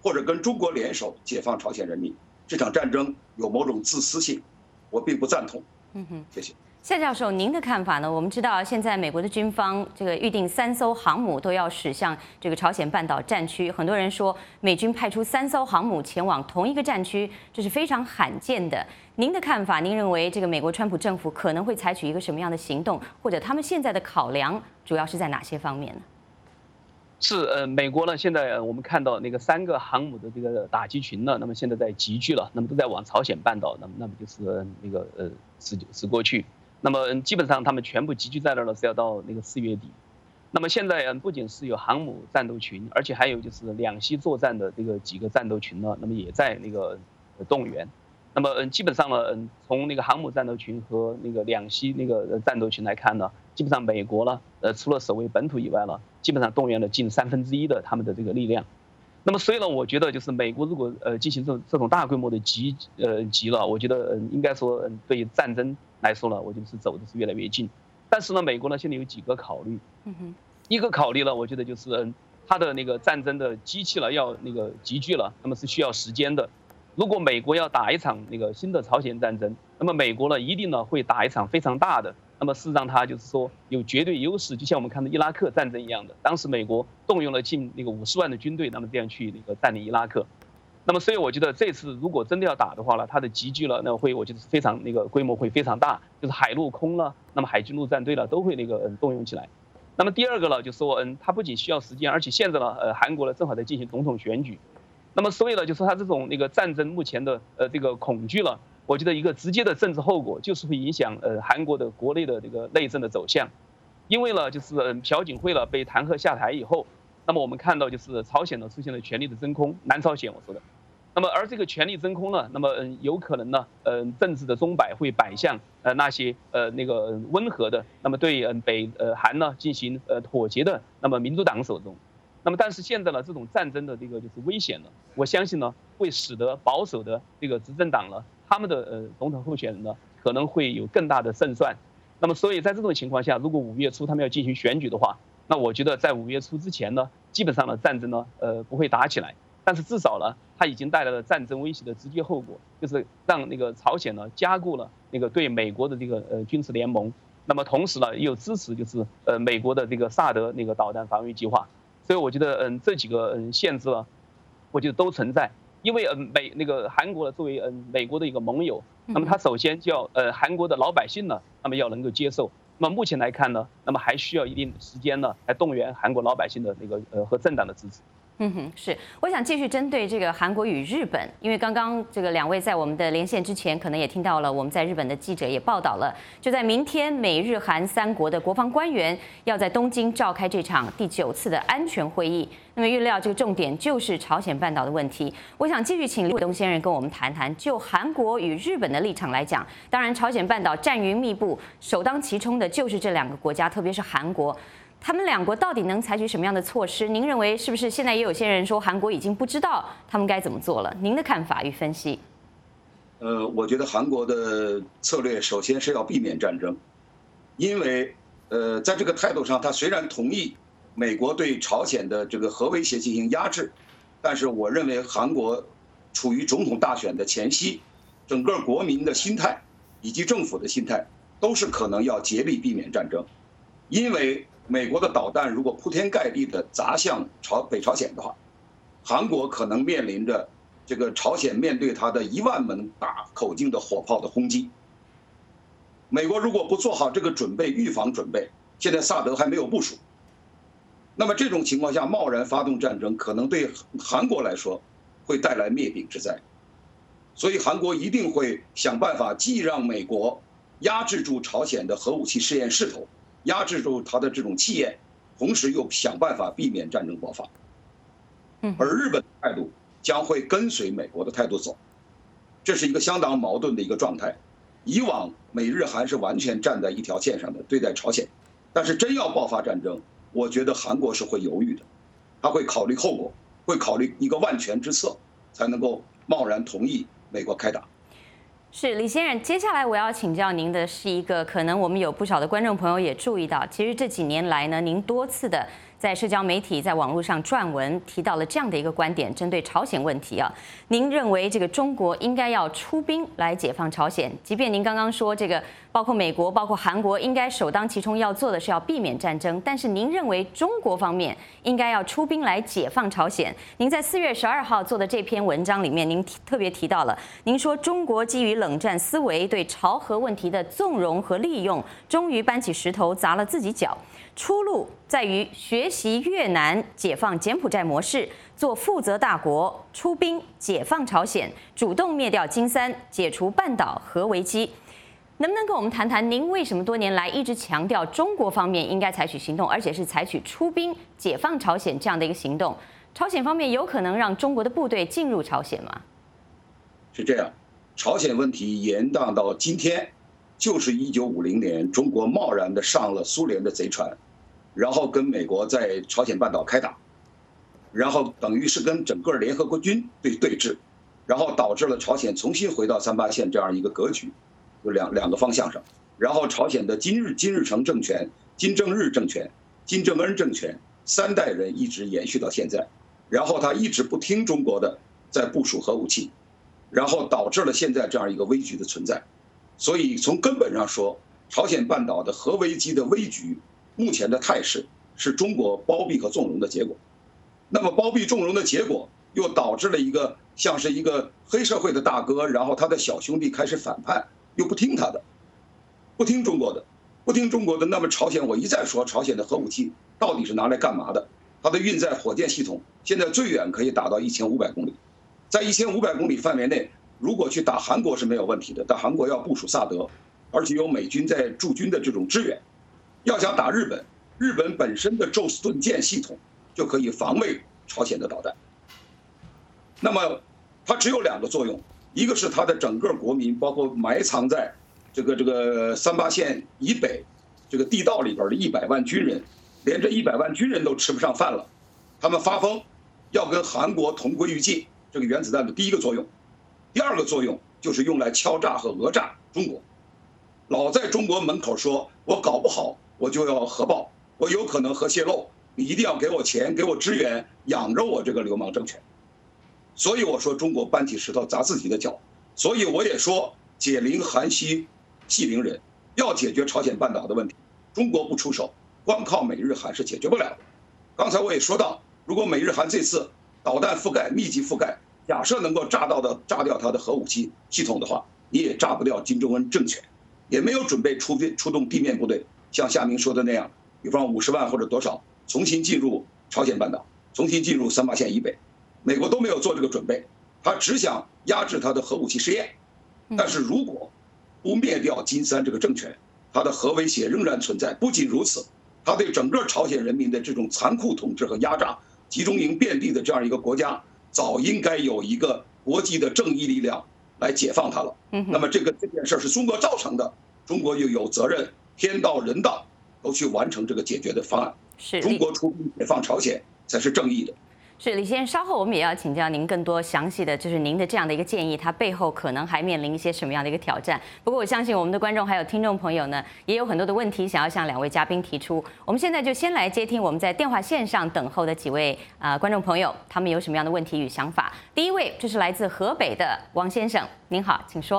或者跟中国联手解放朝鲜人民。这场战争有某种自私性，我并不赞同。 嗯哼， 谢谢。 夏教授，您的看法呢？我们知道现在美国的军方这个预定三艘航母都要驶向这个朝鲜半岛战区，很多人说美军派出三艘航母前往同一个战区，这是非常罕见的。您的看法？您认为这个美国川普政府可能会采取一个什么样的行动，或者他们现在的考量主要是在哪些方面呢？ 是呃，美国呢，现在我们看到那个三个航母的这个打击群呢，那么现在在集聚了，那么都在往朝鲜半岛，那么那么就是那个呃驶驶过去。那么基本上他们全部集聚在那儿了，是要到那个四月底。那么现在嗯，不仅是有航母战斗群，而且还有就是两栖作战的这个几个战斗群呢，那么也在那个动员。那么嗯，基本上呢，嗯，从那个航母战斗群和那个两栖那个战斗群来看呢，基本上美国呢，呃，除了守卫本土以外呢，基本上动员了近三分之一的他们的这个力量。那么所以呢，我觉得就是美国如果呃进行这种这种大规模的集呃集了，我觉得嗯应该说嗯对战争来说呢，我觉得是走的是越来越近。但是呢，美国呢现在有几个考虑， 嗯哼， 一个考虑呢，我觉得就是嗯它的那个战争的机器了要那个集聚了，那么是需要时间的。如果美国要打一场那个新的朝鲜战争，那么美国呢一定呢会打一场非常大的。那么是让他就是说有绝对优势，就像我们看到伊拉克战争一样的，当时美国动用了近那个五十万的军队，那么这样去那个占领伊拉克。那么所以我觉得这次如果真的要打的话呢，它的集聚了，那会我觉得是非常那个规模会非常大，就是海陆空了，那么海军陆战队了都会那个嗯动用起来。那么第二个呢，就说嗯，它不仅需要时间，而且现在呢，呃，韩国呢正好在进行总统选举，那么所以呢，就说它这种那个战争目前的呃这个恐惧了。我觉得一个直接的政治后果就是会影响呃韩国的国内的这个内政的走向，因为呢就是朴槿惠了被弹劾下台以后，那么我们看到就是朝鲜呢出现了权力的真空，南朝鲜我说的，那么而这个权力真空呢，那么嗯有可能呢嗯政治的钟摆会摆向呃那些呃那个温和的，那么对嗯北呃韩呢进行呃妥协的那么民主党手中。那么，但是现在呢，这种战争的这个就是危险呢，我相信呢，会使得保守的这个执政党呢，他们的呃总统候选人呢，可能会有更大的胜算。那么，所以在这种情况下，如果五月初他们要进行选举的话，那我觉得在五月初之前呢，基本上呢战争呢，呃不会打起来。但是至少呢，它已经带来了战争威胁的直接后果，就是让那个朝鲜呢加固了那个对美国的这个呃军事联盟。那么同时呢，又支持就是呃美国的这个萨德那个导弹防御计划。所以我觉得，嗯，这几个嗯限制呢，我觉得都存在。因为嗯美那个韩国作为嗯美国的一个盟友，那么他首先就要呃韩国的老百姓呢，那么要能够接受。那么目前来看呢，那么还需要一定时间呢，来动员韩国老百姓的那个呃和政党的支持。 嗯哼，是，我想继续针对这个韩国与日本，因为刚刚这个两位在我们的连线之前，可能也听到了我们在日本的记者也报道了，就在明天，美日韩三国的国防官员要在东京召开这场第九次的安全会议。那么预料这个重点就是朝鲜半岛的问题。我想继续请李伟东先生跟我们谈谈，就韩国与日本的立场来讲，当然朝鲜半岛战云密布，首当其冲的就是这两个国家，特别是韩国。他们两国到底能采取什么样的措施？您认为是不是现在也有些人说韩国已经不知道他们该怎么做了？您的看法与分析？ 呃，我觉得韩国的策略首先是要避免战争，因为呃，在这个态度上，他虽然同意美国对朝鲜的这个核威胁进行压制，但是我认为韩国处于总统大选的前夕，整个国民的心态以及政府的心态都是可能要竭力避免战争，因为美国的导弹如果铺天盖地的砸向朝北朝鲜的话，韩国可能面临着这个朝鲜面对它的一万门大口径的火炮的轰击。美国如果不做好这个准备，预防准备，现在萨德还没有部署，那么这种情况下贸然发动战争，可能对韩国来说会带来灭顶之灾。所以韩国一定会想办法，既让美国压制住朝鲜的核武器试验势头，压制住它的这种气焰，同时又想办法避免战争爆发。而日本的态度将会跟随美国的态度走，这是一个相当矛盾的一个状态。以往美日韩是完全站在一条线上的对待朝鲜，但是真要爆发战争，我觉得韩国是会犹豫的，他会考虑后果，会考虑一个万全之策，才能够贸然同意美国开打。 是李先生，接下来我要请教您的是一个，可能我们有不少的观众朋友也注意到，其实这几年来呢，您多次的在社交媒体、在网络上撰文，提到了这样的一个观点，针对朝鲜问题啊，您认为这个中国应该要出兵来解放朝鲜？即便您刚刚说这个，包括美国、包括韩国，应该首当其冲要做的是要避免战争，但是您认为中国方面应该要出兵来解放朝鲜？您在四月十二号做的这篇文章里面，您特别提到了，您说中国基于冷战思维对朝核问题的纵容和利用，终于搬起石头砸了自己脚。出路在于学习越南解放柬埔寨模式，做负责大国，出兵解放朝鲜，主动灭掉金三，解除半岛核危机。能不能跟我们谈谈，您为什么多年来一直强调中国方面应该采取行动，而且是采取出兵解放朝鲜这样的一个行动？朝鲜方面有可能让中国的部队进入朝鲜吗？ 是这样，朝鲜问题延宕到今天，就是一九五零年中国贸然的上了苏联的贼船，然后跟美国在朝鲜半岛开打，然后等于是跟整个联合国军对对峙，然后导致了朝鲜重新回到三八线这样一个格局，有两两个方向上。然后朝鲜的金日金日成政权、金正日政权、金正恩政权三代人一直延续到现在，然后他一直不听中国的，在部署核武器，然后导致了现在这样一个危局的存在。所以从根本上说，朝鲜半岛的核危机的危局，目前的态势是中国包庇和纵容的结果。那么包庇纵容的结果，又导致了一个像是一个黑社会的大哥，然后他的小兄弟开始反叛，又不听他的，不听中国的，不听中国的。那么朝鲜，我一再说，朝鲜的核武器到底是拿来干嘛的？它的运载火箭系统现在最远可以打到一千五百公里，在一千五百公里范围内，如果去打韩国是没有问题的，但韩国要部署萨德，而且有美军在驻军的这种支援。要想打日本，日本本身的宙斯盾舰系统就可以防卫朝鲜的导弹。那么它只有两个作用，一个是它的整个国民，包括埋藏在这个这个三八线以北这个地道里边的一百万军人，连这一百万军人都吃不上饭了，他们发疯要跟韩国同归于尽，这个原子弹的第一个作用。第二个作用就是用来敲诈和讹诈中国，老在中国门口说，我搞不好我就要核爆，我有可能核泄漏，你一定要给我钱，给我支援，养着我这个流氓政权。所以我说中国搬起石头砸自己的脚。所以我也说，解铃还须系铃人，要解决朝鲜半岛的问题，中国不出手，光靠美日韩是解决不了的。刚才我也说到，如果美日韩这次导弹覆盖密集覆盖，假设能够炸到的炸掉它的核武器系统的话，你也炸不掉金正恩政权，也没有准备出出动地面部队，像夏明说的那样，比方五十万或者多少，重新进入朝鲜半岛，重新进入三八线以北，美国都没有做这个准备，他只想压制他的核武器试验。但是如果不灭掉金三这个政权，他的核威胁仍然存在。不仅如此，他对整个朝鲜人民的这种残酷统治和压榨，集中营遍地的这样一个国家，早应该有一个国际的正义力量来解放它了。那么这个这件事是中国造成的，中国又有责任天道人道都去完成这个解决的方案。 是中国出兵解放朝鲜才是正义的。 是李先生，稍后我们也要请教您更多详细的，就是您的这样的一个建议，它背后可能还面临一些什么样的一个挑战。不过我相信我们的观众还有听众朋友呢，也有很多的问题想要向两位嘉宾提出。我们现在就先来接听我们在电话线上等候的几位啊、呃、观众朋友，他们有什么样的问题与想法。第一位就是来自河北的王先生，您好，请说。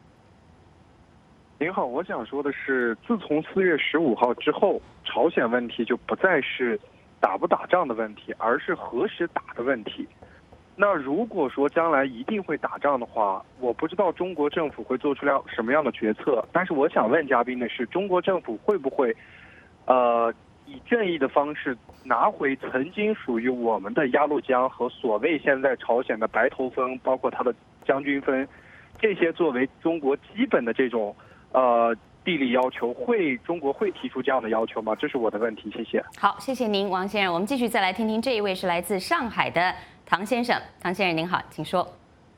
您好，我想说的是，自从四月十五号之后，朝鲜问题就不再是打不打仗的问题，而是何时打的问题。那如果说将来一定会打仗的话，我不知道中国政府会做出来什么样的决策。但是我想问嘉宾的是，中国政府会不会，呃，以正义的方式拿回曾经属于我们的鸭绿江和所谓现在朝鲜的白头峰，包括它的将军峰，这些作为中国基本的这种呃。地理要求，会中国会提出这样的要求吗？这是我的问题，谢谢。 好，谢谢您，王先生。我们继续再来听听这一位是来自上海的唐先生。唐先生您好，请说。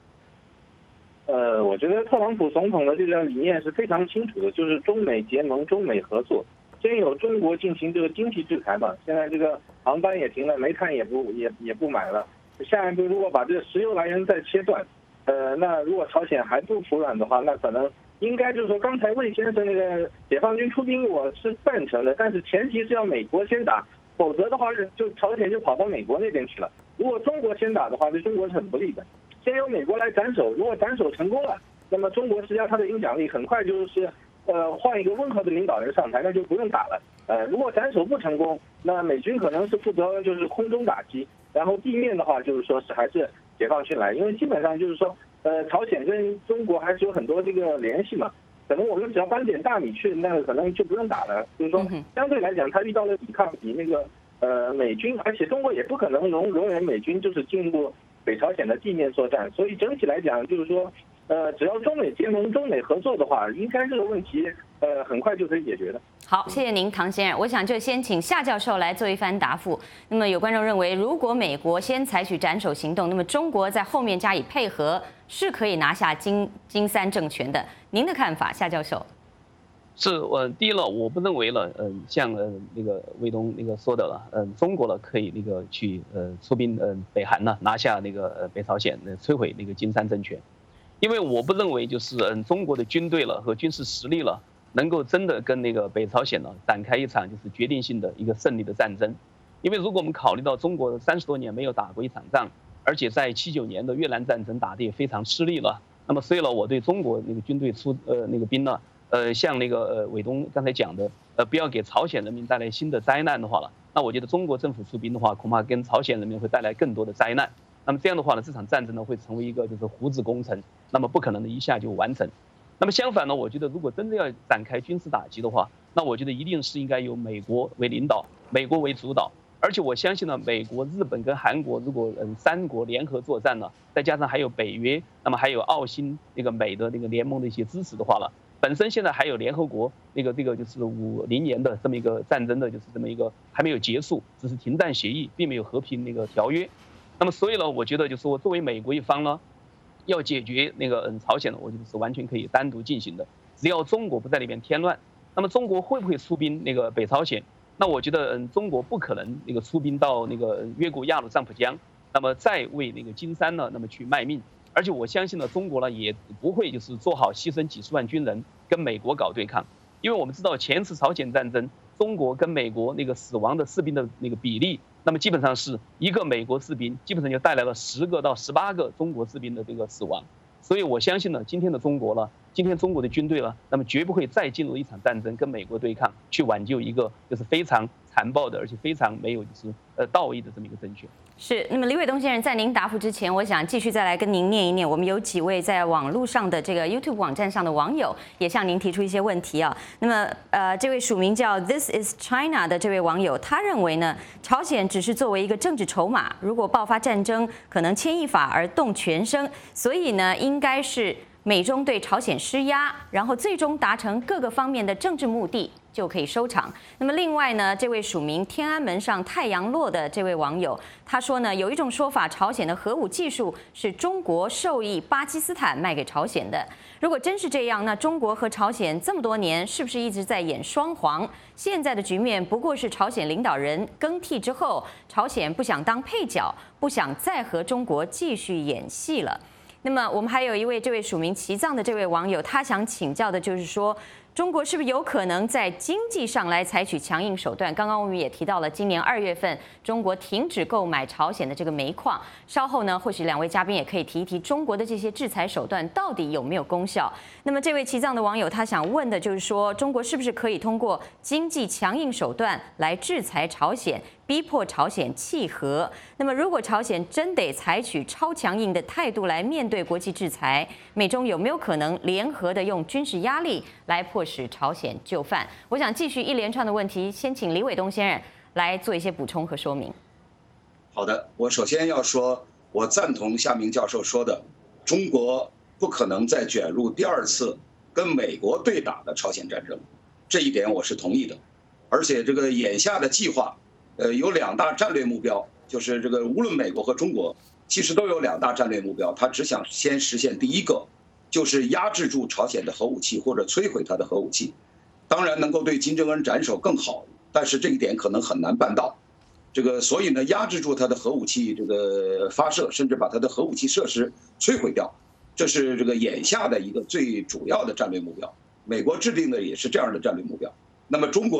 呃，我觉得特朗普总统的这个理念是非常清楚的，就是中美结盟、中美合作。先有中国进行这个经济制裁嘛，现在这个航班也停了，煤炭也不也也不买了。下一步如果把这个石油来源再切断，呃，那如果朝鲜还不服软的话，那可能。应该就是说，刚才魏先生那个解放军出兵，我是赞成的，但是前提是要美国先打。 否则的话就朝鲜就跑到美国那边去了。如果中国先打的话，对中国是很不利的。先由美国来斩首，如果斩首成功了，那么中国实际上它的影响力很快就是呃换一个温和的领导人上台，那就不用打了。呃，如果斩首不成功，那美军可能是负责就是空中打击，然后地面的话就是说是还是解放军来，因为基本上就是说呃朝鲜跟中国还是有很多这个联系嘛。可能我们只要搬点大米去，那个可能就不用打了。就是说，相对来讲，他遇到的抵抗比那个呃美军，而且中国也不可能容容忍美军就是进入北朝鲜的地面作战。所以整体来讲，就是说，呃，只要中美结盟、中美合作的话，应该这个问题呃很快就可以解决的。 好，谢谢您，唐先生。我想就先请夏教授来做一番答复。那么有观众认为，如果美国先采取斩首行动，那么中国在后面加以配合，是可以拿下金金三政权的。您的看法，夏教授？ 是我第一了，我不认为了，嗯、呃，像呃那个卫东那个说的了，嗯、呃，中国了可以那个去呃出兵呃北韩呢，拿下那个呃北朝鲜，呃摧毁那个金三政权，因为我不认为就是嗯、呃、中国的军队了和军事实力了。能够真的跟那个北朝鲜呢展开一场就是决定性的一个胜利的战争，因为如果我们考虑到中国三十多年没有打过一场仗，而且在七九年的越南战争打得也非常吃力了，那么所以呢，我对中国那个军队出呃那个兵呢，呃像那个呃伟东刚才讲的，呃不要给朝鲜人民带来新的灾难的话了，那我觉得中国政府出兵的话，恐怕跟朝鲜人民会带来更多的灾难。那么这样的话呢，这场战争呢会成为一个就是胡子工程，那么不可能的一下就完成。那么相反呢，我觉得如果真的要展开军事打击的话，那我觉得一定是应该由美国为领导，美国为主导。而且我相信呢，美国、日本跟韩国如果嗯三国联合作战呢，再加上还有北约，那么还有澳新那个美的那个联盟的一些支持的话了，本身现在还有联合国那个这个就是五零年的这么一个战争的，就是这么一个还没有结束，只是停战协议，并没有和平那个条约。那么所以呢，我觉得就是说作为美国一方呢，要解决那个嗯朝鲜呢，我觉得是完全可以单独进行的，只要中国不在那边添乱。那么中国会不会出兵那个北朝鲜？那我觉得嗯中国不可能那个出兵到那个约古亚鲁藏普江，那么再为那个金山呢那么去卖命。而且我相信呢，中国呢也不会就是做好牺牲几十万军人跟美国搞对抗，因为我们知道前次朝鲜战争，中国跟美国那个死亡的士兵的那个比例，那么基本上是一个美国士兵基本上就带来了十个到十八个中国士兵的这个死亡。所以我相信呢，今天的中国了，今天中国的军队了，那么绝不会再进入一场战争跟美国对抗，去挽救一个就是非常残暴的，而且非常没有就是呃道义的这么一个政权。是， 那么李伟东先生在您答复之前，我想继续再来跟您念一念，我们有几位在网络上的这个 YouTube 网站上的网友也向您提出一些问题啊。那么呃，这位署名叫 This is China 的这位网友，他认为呢，朝鲜只是作为一个政治筹码，如果爆发战争，可能牵一发而动全身，所以呢，应该是美中对朝鲜施压，然后最终达成各个方面的政治目的，就可以收场。那么另外呢，这位署名天安门上太阳落的这位网友，他说呢，有一种说法，朝鲜的核武技术是中国授意巴基斯坦卖给朝鲜的。如果真是这样，那中国和朝鲜这么多年是不是一直在演双簧？现在的局面不过是朝鲜领导人更替之后，朝鲜不想当配角，不想再和中国继续演戏了。那么我们还有一位这位署名齐藏的这位网友，他想请教的就是说，中国是不是有可能在经济上来采取强硬手段？刚刚我们也提到了，今年二月份中国停止购买朝鲜的这个煤矿。稍后呢，或许两位嘉宾也可以提一提中国的这些制裁手段到底有没有功效。那么这位齐藏的网友他想问的就是说，中国是不是可以通过经济强硬手段来制裁朝鲜，逼迫朝鲜契合？那么如果朝鲜真得采取超强硬的态度来面对国际制裁，美中有没有可能联合的用军事压力来迫使朝鲜就范？我想继续一连串的问题，先请李伟东先生来做一些补充和说明。 好的，我首先要说，我赞同夏明教授说的，中国不可能再卷入第二次跟美国对打的朝鲜战争，这一点我是同意的。而且这个眼下的计划，呃，有两大战略目标，就是这个无论美国和中国，其实都有两大战略目标，他只想先实现第一个，就是压制住朝鲜的核武器或者摧毁它的核武器。当然能够对金正恩斩首更好，但是这一点可能很难办到。这个所以呢，压制住它的核武器这个发射，甚至把它的核武器设施摧毁掉，这是这个眼下的一个最主要的战略目标。美国制定的也是这样的战略目标。那么中国呢，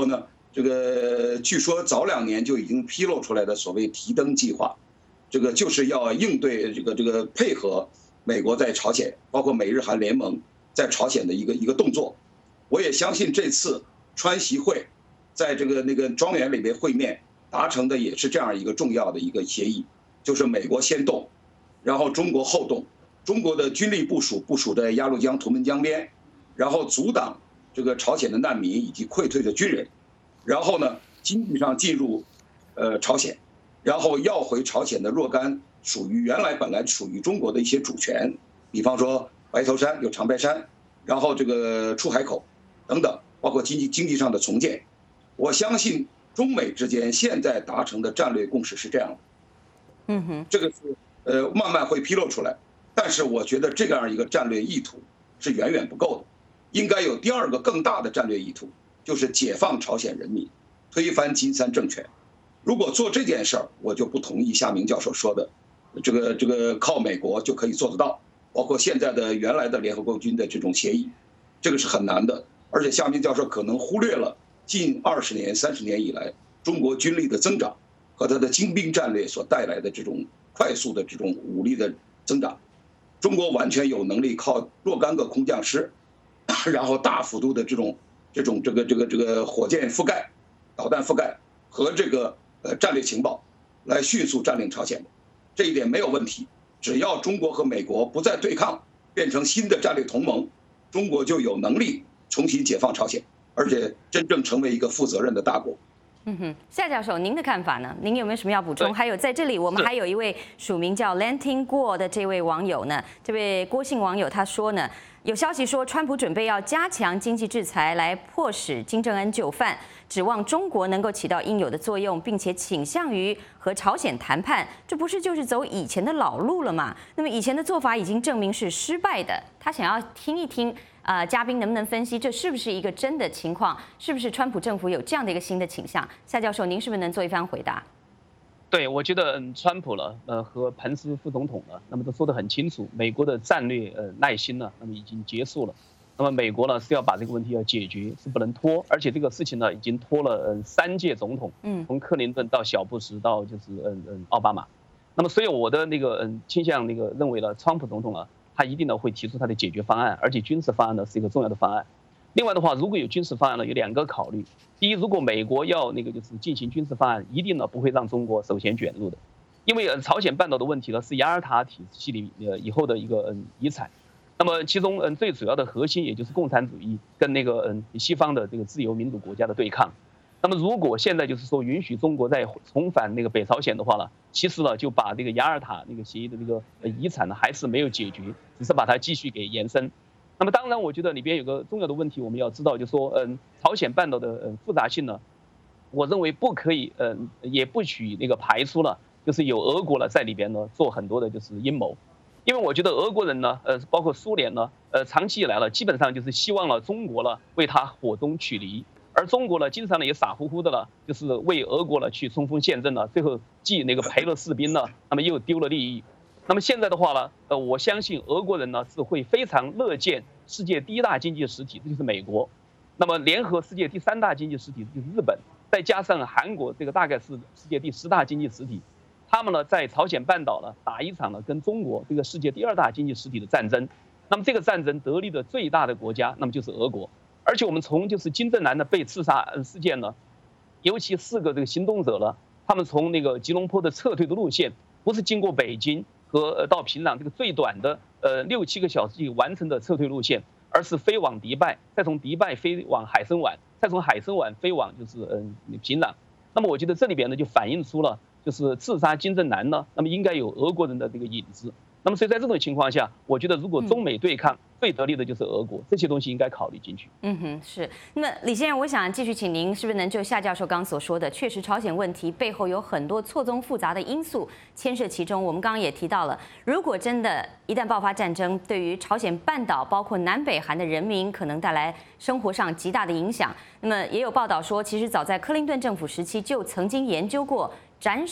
这个据说早两年就已经披露出来的所谓提灯计划，这个就是要应对这个这个配合美国在朝鲜，包括美日韩联盟在朝鲜的一个一个动作。我也相信这次川习会在这个那个庄园里面会面达成的也是这样一个重要的一个协议，就是美国先动，然后中国后动，中国的军力部署部署在鸭绿江、图们江边，然后阻挡这个朝鲜的难民以及溃退的军人。然后呢，经济上进入，呃，朝鲜，然后要回朝鲜的若干属于原来本来属于中国的一些主权，比方说白头山有长白山，然后这个出海口，等等，包括经济经济上的重建。我相信中美之间现在达成的战略共识是这样的， 嗯哼， 这个是呃慢慢会披露出来，但是我觉得这样一个战略意图是远远不够的，应该有第二个更大的战略意图。就是解放朝鲜人民，推翻金三政权。如果做这件事儿，我就不同意夏明教授说的，这个这个靠美国就可以做得到，包括现在的原来的联合国军的这种协议，这个是很难的。而且夏明教授可能忽略了近二十年、三十年以来中国军力的增长和它的精兵战略所带来的这种快速的这种武力的增长。中国完全有能力靠若干个空降师，然后大幅度的这种。这种这个这个这个火箭覆盖、导弹覆盖和这个呃战略情报，来迅速占领朝鲜，这一点没有问题。只要中国和美国不再对抗，变成新的战略同盟，中国就有能力重新解放朝鲜，而且真正成为一个负责任的大国。 嗯哼，夏教授，您的看法呢？您有没有什么要补充？还有在这里，我们还有一位署名叫 Lanting 郭的这位网友呢，这位郭姓网友他说呢，有消息说川普准备要加强经济制裁来迫使金正恩就范，指望中国能够起到应有的作用，并且倾向于和朝鲜谈判，这不是就是走以前的老路了吗？那么以前的做法已经证明是失败的，他想要听一听。呃，嘉宾能不能分析这是不是一个真的情况？是不是川普政府有这样的一个新的倾向？夏教授，您是不是能做一番回答？ 对，我觉得嗯，川普呢，呃，和彭斯副总统呢，那么都说得很清楚，美国的战略呃耐心呢，那么已经结束了。那么美国呢是要把这个问题要解决，是不能拖，而且这个事情呢已经拖了嗯三届总统，嗯，从克林顿到小布什到就是嗯嗯奥巴马。那么所以我的那个嗯倾向那个认为呢，川普总统啊。他一定呢会提出他的解决方案，而且军事方案呢是一个重要的方案。另外的话，如果有军事方案呢，有两个考虑：第一，如果美国要那个就是进行军事方案，一定呢不会让中国首先卷入的，因为呃朝鲜半岛的问题呢是雅尔塔体系里呃以后的一个嗯遗产。那么其中嗯最主要的核心也就是共产主义跟那个嗯西方的这个自由民主国家的对抗。那么如果现在就是说允许中国再重返那个北朝鲜的话呢，其实呢就把这个雅尔塔那个协议的这个遗产呢还是没有解决，只是把它继续给延伸。那么当然，我觉得里边有个重要的问题，我们要知道，就是说，嗯，朝鲜半岛的嗯复杂性呢，我认为不可以，嗯，也不许那个排除了，就是有俄国呢在里边呢做很多的就是阴谋，因为我觉得俄国人呢，呃，包括苏联呢，呃，长期以来呢，基本上就是希望了中国呢为他火中取栗。而中国呢，经常呢也傻乎乎的了，就是为俄国呢去冲锋陷阵了，最后既那个赔了士兵呢，那么又丢了利益。那么现在的话呢，呃，我相信俄国人呢是会非常乐见世界第一大经济实体，这就是美国，那么联合世界第三大经济实体就是日本，再加上韩国，这个大概是世界第十大经济实体，他们呢在朝鲜半岛呢打一场呢跟中国这个世界第二大经济实体的战争。那么这个战争得利的最大的国家，那么就是俄国。而且我们从就是金正男的被刺杀事件呢，尤其四个这个行动者呢，他们从那个吉隆坡的撤退的路线，不是经过北京和到平壤这个最短的呃六七个小时就完成的撤退路线，而是飞往迪拜，再从迪拜飞往海参崴，再从海参崴飞往就是嗯平壤。那么我觉得这里边呢就反映出了就是刺杀金正男呢，那么应该有俄国人的这个影子。那么所以在这种情况下，我觉得如果中美对抗，最得力的就是俄国，这些东西应该考虑进去。 嗯哼，是。那么李先生，我想继续请您，是不是能就夏教授刚所说的，确实朝鲜问题背后有很多错综复杂的因素牵涉其中。我们刚刚也提到了，如果真的一旦爆发战争，对于朝鲜半岛包括南北韩的人民可能带来生活上极大的影响。那么也有报道说，其实早在克林顿政府时期就曾经研究过斩首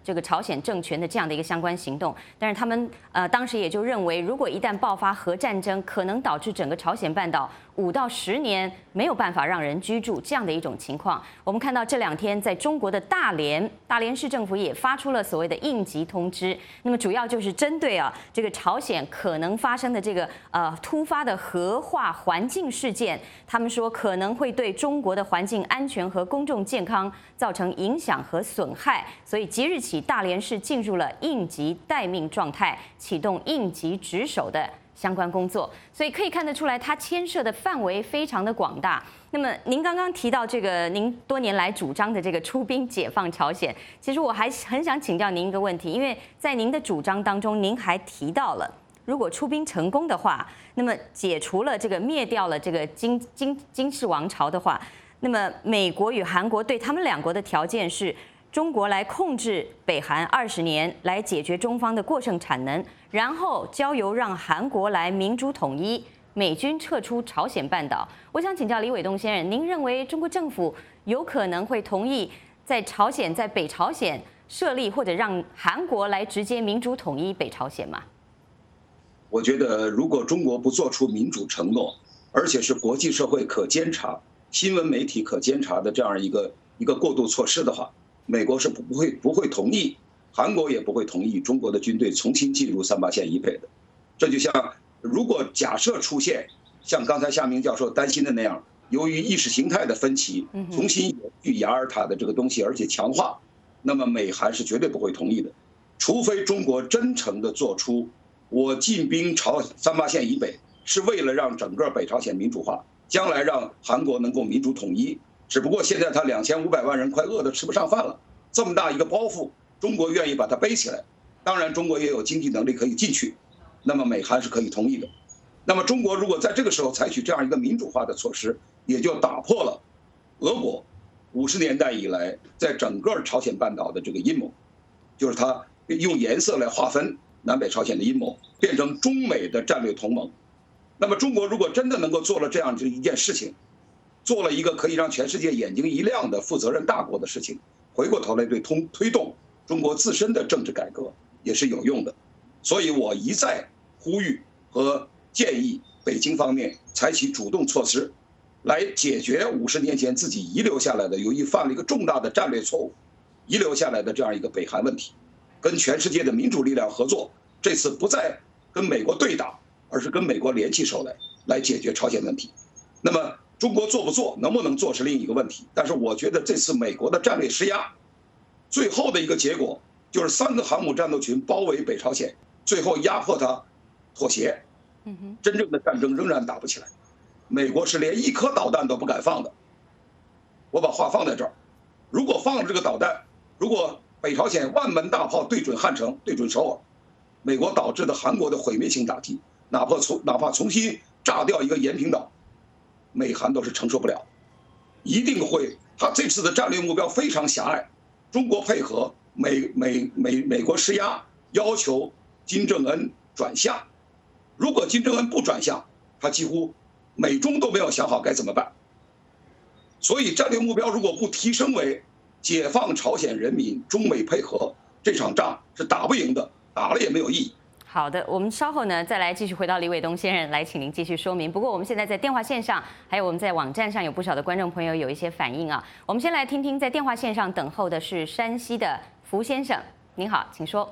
这个朝鲜政权的这样的一个相关行动。但是他们呃当时也就认为，如果一旦爆发核战争，可能导致整个朝鲜半岛五到十年没有办法让人居住这样的一种情况。我们看到这两天在中国的大连，大连市政府也发出了所谓的应急通知，那么主要就是针对啊这个朝鲜可能发生的这个呃突发的核化环境事件，他们说可能会对中国的环境安全和公众健康造成影响和损害，所以即日起大连市进入了应急待命状态，启动应急值守的相关工作，所以可以看得出来，它牵涉的范围非常的广大。那么您刚刚提到这个您多年来主张的这个出兵解放朝鲜，其实我还很想请教您一个问题，因为在您的主张当中，您还提到了，如果出兵成功的话，那么解除了这个灭掉了这个金金金氏王朝的话，那么美国与韩国对他们两国的条件是，中国来控制北韩二十年，来解决中方的过剩产能，然后交由让韩国来民主统一，美军撤出朝鲜半岛。我想请教李伟东先生，您认为中国政府有可能会同意在朝鲜、在北朝鲜设立或者让韩国来直接民主统一北朝鲜吗？ 我觉得，如果中国不做出民主承诺，而且是国际社会可监察、新闻媒体可监察的这样一个一个过渡措施的话，美国是不会不会同意，韩国也不会同意中国的军队重新进入三八线以北的。这就像如果假设出现像刚才夏明教授担心的那样，由于意识形态的分歧，重新去雅尔塔的这个东西，而且强化，那么美韩是绝对不会同意的。除非中国真诚地做出我进兵朝三八线以北是为了让整个北朝鲜民主化，将来让韩国能够民主统一。只不过现在他两千五百万人快饿得吃不上饭了，这么大一个包袱，中国愿意把它背起来。当然，中国也有经济能力可以进去，那么美韩是可以同意的。那么中国如果在这个时候采取这样一个民主化的措施，也就打破了俄国五十年代以来在整个朝鲜半岛的这个阴谋，就是他用颜色来划分南北朝鲜的阴谋，变成中美的战略同盟。那么中国如果真的能够做了这样一件事情，做了一个可以让全世界眼睛一亮的负责任大国的事情，回过头来对通推动中国自身的政治改革也是有用的。所以我一再呼吁和建议北京方面采取主动措施，来解决五十年前自己遗留下来的，由于犯了一个重大的战略错误遗留下来的这样一个北韩问题，跟全世界的民主力量合作，这次不再跟美国对打，而是跟美国联起手来来解决朝鲜问题。那么中国做不做，能不能做是另一个问题。但是我觉得这次美国的战略施压，最后的一个结果就是三个航母战斗群包围北朝鲜，最后压迫他妥协。真正的战争仍然打不起来，美国是连一颗导弹都不敢放的。我把话放在这儿，如果放了这个导弹，如果北朝鲜万门大炮对准汉城、对准首尔，美国导致的韩国的毁灭性打击，哪怕从哪怕重新炸掉一个延坪岛，美韩都是承受不了，一定会。他这次的战略目标非常狭隘，中国配合美美美美国施压，要求金正恩转向。如果金正恩不转向，他几乎美中都没有想好该怎么办。所以战略目标如果不提升为解放朝鲜人民，中美配合，这场仗是打不赢的，打了也没有意义。 好的，我们稍后呢再来继续回到李伟东先生来，请您继续说明。不过我们现在在电话线上，还有我们在网站上有不少的观众朋友有一些反应啊。我们先来听听在电话线上等候的是山西的福先生，您好，请说。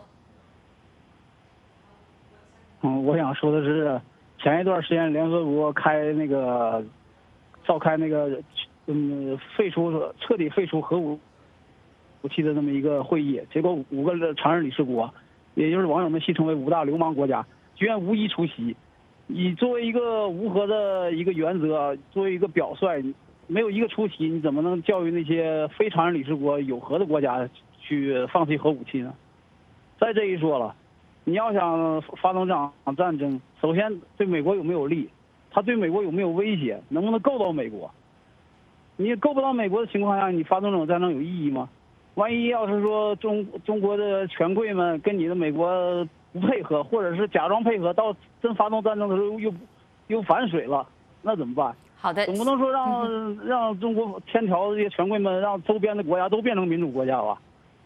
嗯，我想说的是，前一段时间联合国开那个召开那个嗯废除彻底废除核武武器的那么一个会议，结果五个常任理事国，也就是网友们戏称为五大流氓国家，居然无一出席。你作为一个无核的一个原则，作为一个表率，没有一个出席，你怎么能教育那些非常任理事国有核的国家去放弃核武器呢？再这一说了。你要想发动这场战争，首先对美国有没有利，他对美国有没有威胁，能不能够到美国？你够不到美国的情况下，你发动这种战争有意义吗？万一要是说中中国的权贵们跟你的美国不配合，或者是假装配合，到真发动战争的时候又又反水了，那怎么办？ 好的， 总不能说让、嗯、让中国天条这些权贵们让周边的国家都变成民主国家吧？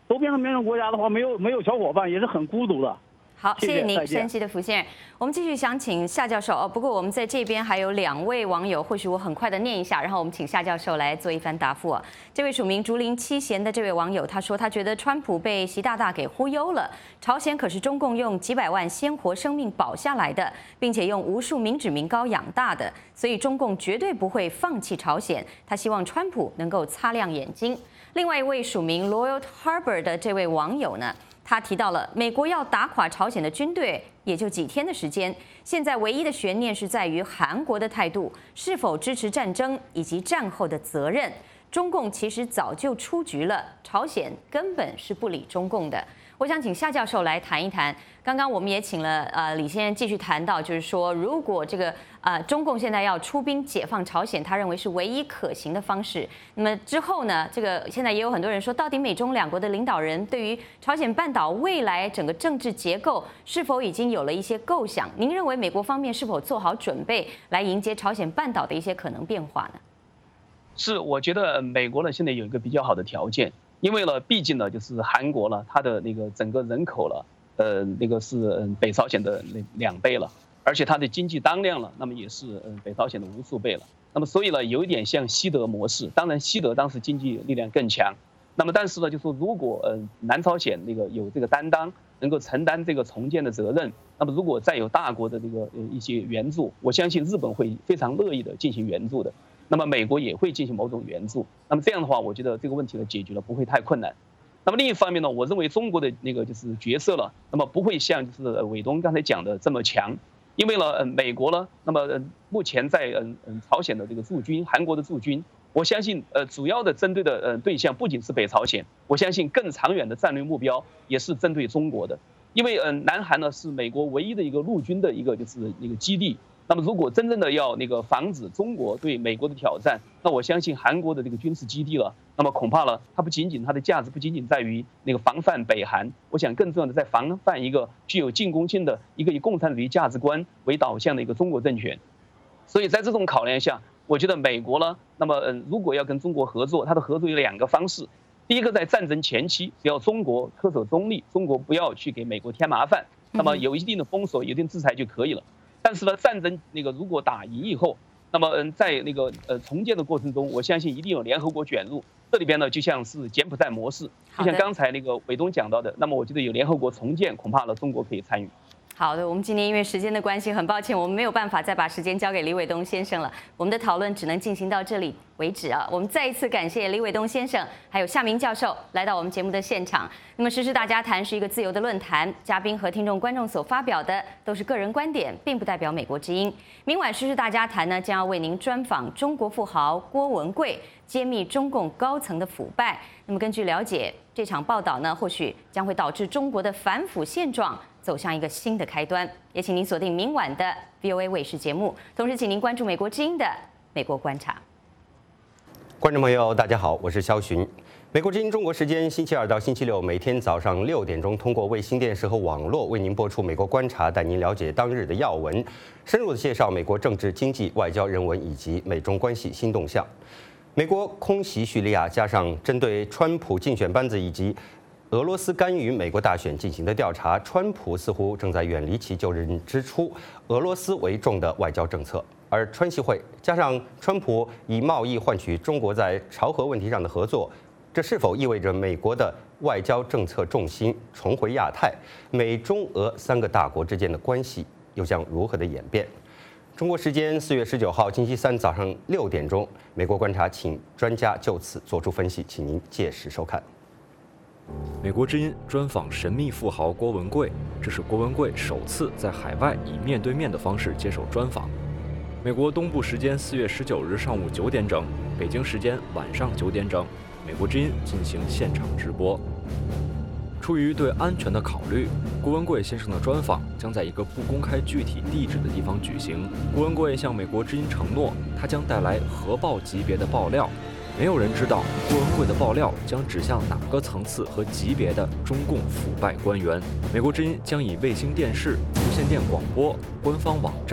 周边的民主国家的话，没有没有小伙伴，也是很孤独的。 好，谢谢您， 再见山西的福先生。我们继续想请夏教授哦。不过我们在这边还有两位网友，或许我很快的念一下，然后我们请夏教授来做一番答复啊。这位署名竹林七贤的这位网友，他说他觉得川普被习大大给忽悠了。朝鲜可是中共用几百万鲜活生命保下来的，并且用无数民脂民膏养大的，所以中共绝对不会放弃朝鲜。他希望川普能够擦亮眼睛。另外一位署名 Loyal Harbor 的这位网友呢？他提到了美国要打垮朝鲜的军队也就几天的时间，现在唯一的悬念是在于韩国的态度是否支持战争以及战后的责任。中共其实早就出局了，朝鲜根本是不理中共的。我想请夏教授来谈一谈。刚刚我们也请了呃李先生继续谈到，就是说如果这个呃中共现在要出兵解放朝鲜，他认为是唯一可行的方式。那么之后呢，这个现在也有很多人说，到底美中两国的领导人对于朝鲜半岛未来整个政治结构是否已经有了一些构想？您认为美国方面是否做好准备来迎接朝鲜半岛的一些可能变化呢？ 是，我觉得美国呢现在有一个比较好的条件。因为呢，毕竟呢，就是韩国呢，它的那个整个人口了，呃，那个是嗯北朝鲜的那两倍了，而且它的经济当量了，那么也是嗯北朝鲜的无数倍了。那么所以呢，有一点像西德模式。当然，西德当时经济力量更强。那么但是呢，就说如果嗯南朝鲜那个有这个担当，能够承担这个重建的责任，那么如果再有大国的这个呃一些援助，我相信日本会非常乐意的进行援助的。那么美国也会进行某种援助，那么这样的话，我觉得这个问题呢解决了不会太困难。那么另一方面呢，我认为中国的那个就是角色了，那么不会像就是伟东刚才讲的这么强，因为呢，嗯，美国呢，那么嗯目前在嗯嗯朝鲜的这个驻军，韩国的驻军，我相信呃主要的针对的呃对象不仅是北朝鲜，我相信更长远的战略目标也是针对中国的，因为嗯南韩呢是美国唯一的一个陆军的一个就是那个基地。那么，如果真正的要那个防止中国对美国的挑战，那我相信韩国的这个军事基地了，那么恐怕了，它不仅仅它的价值不仅仅在于那个防范北韩，我想更重要的在防范一个具有进攻性的一个以共产主义价值观为导向的一个中国政权。所以在这种考量下，我觉得美国呢，那么嗯，如果要跟中国合作，它的合作有两个方式。第一个，在战争前期，只要中国恪守中立，中国不要去给美国添麻烦，那么有一定的封锁、有一定制裁就可以了。但是呢，战争那个如果打赢以后，那么嗯，在那个呃重建的过程中，我相信一定有联合国卷入。这里边呢，就像是柬埔寨模式，就像刚才那个伟东讲到的，那么我觉得有联合国重建，恐怕呢中国可以参与。 好的，我们今天因为时间的关系，很抱歉，我们没有办法再把时间交给李伟东先生了。我们的讨论只能进行到这里为止啊！我们再一次感谢李伟东先生还有夏明教授来到我们节目的现场。那么，时事大家谈是一个自由的论坛，嘉宾和听众观众所发表的都是个人观点，并不代表美国之音。明晚时事大家谈呢，将要为您专访中国富豪郭文贵，揭秘中共高层的腐败。那么，根据了解，这场报道呢，或许将会导致中国的反腐现状走向一个新的开端，也请您锁定明晚的 V O A 卫视节目，同时请您关注美国之音的美国观察。 观众朋友，大家好，我是肖寻。美国之音中国时间星期二到星期六每天早上六点钟，通过卫星电视和网络为您播出《美国观察》，带您了解当日的要闻，深入的介绍美国政治、经济、外交、人文以及美中关系新动向。美国空袭叙利亚，加上针对川普竞选班子以及俄罗斯干预美国大选进行的调查，川普似乎正在远离其就任之初俄罗斯为重的外交政策。而川协会加上川普以贸易换取中国在朝核问题上的合作，这是否意味着美国的外交政策重心重回亚太？美中俄三个大国之间的关系又将如何的演变？中国时间四月十九号星期三早上六点钟，美国观察请专家就此做出分析，请您届时收看。 美国之音专访神秘富豪郭文贵，这是郭文贵首次在海外以面对面的方式接受专访。美国东部时间四月十九日上午九点整，北京时间晚上九点整，美国之音进行现场直播。出于对安全的考虑，郭文贵先生的专访将在一个不公开具体地址的地方举行。郭文贵向美国之音承诺，他将带来核爆级别的爆料。没有人知道郭文贵的爆料将指向哪个层次和级别的中共腐败官员。美国之音将以卫星电视、无线电广播、官方网站、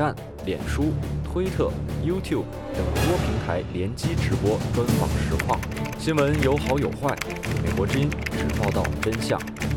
脸书、推特、YouTube 等多平台联机直播专访实况。新闻有好有坏，美国之音只报道真相。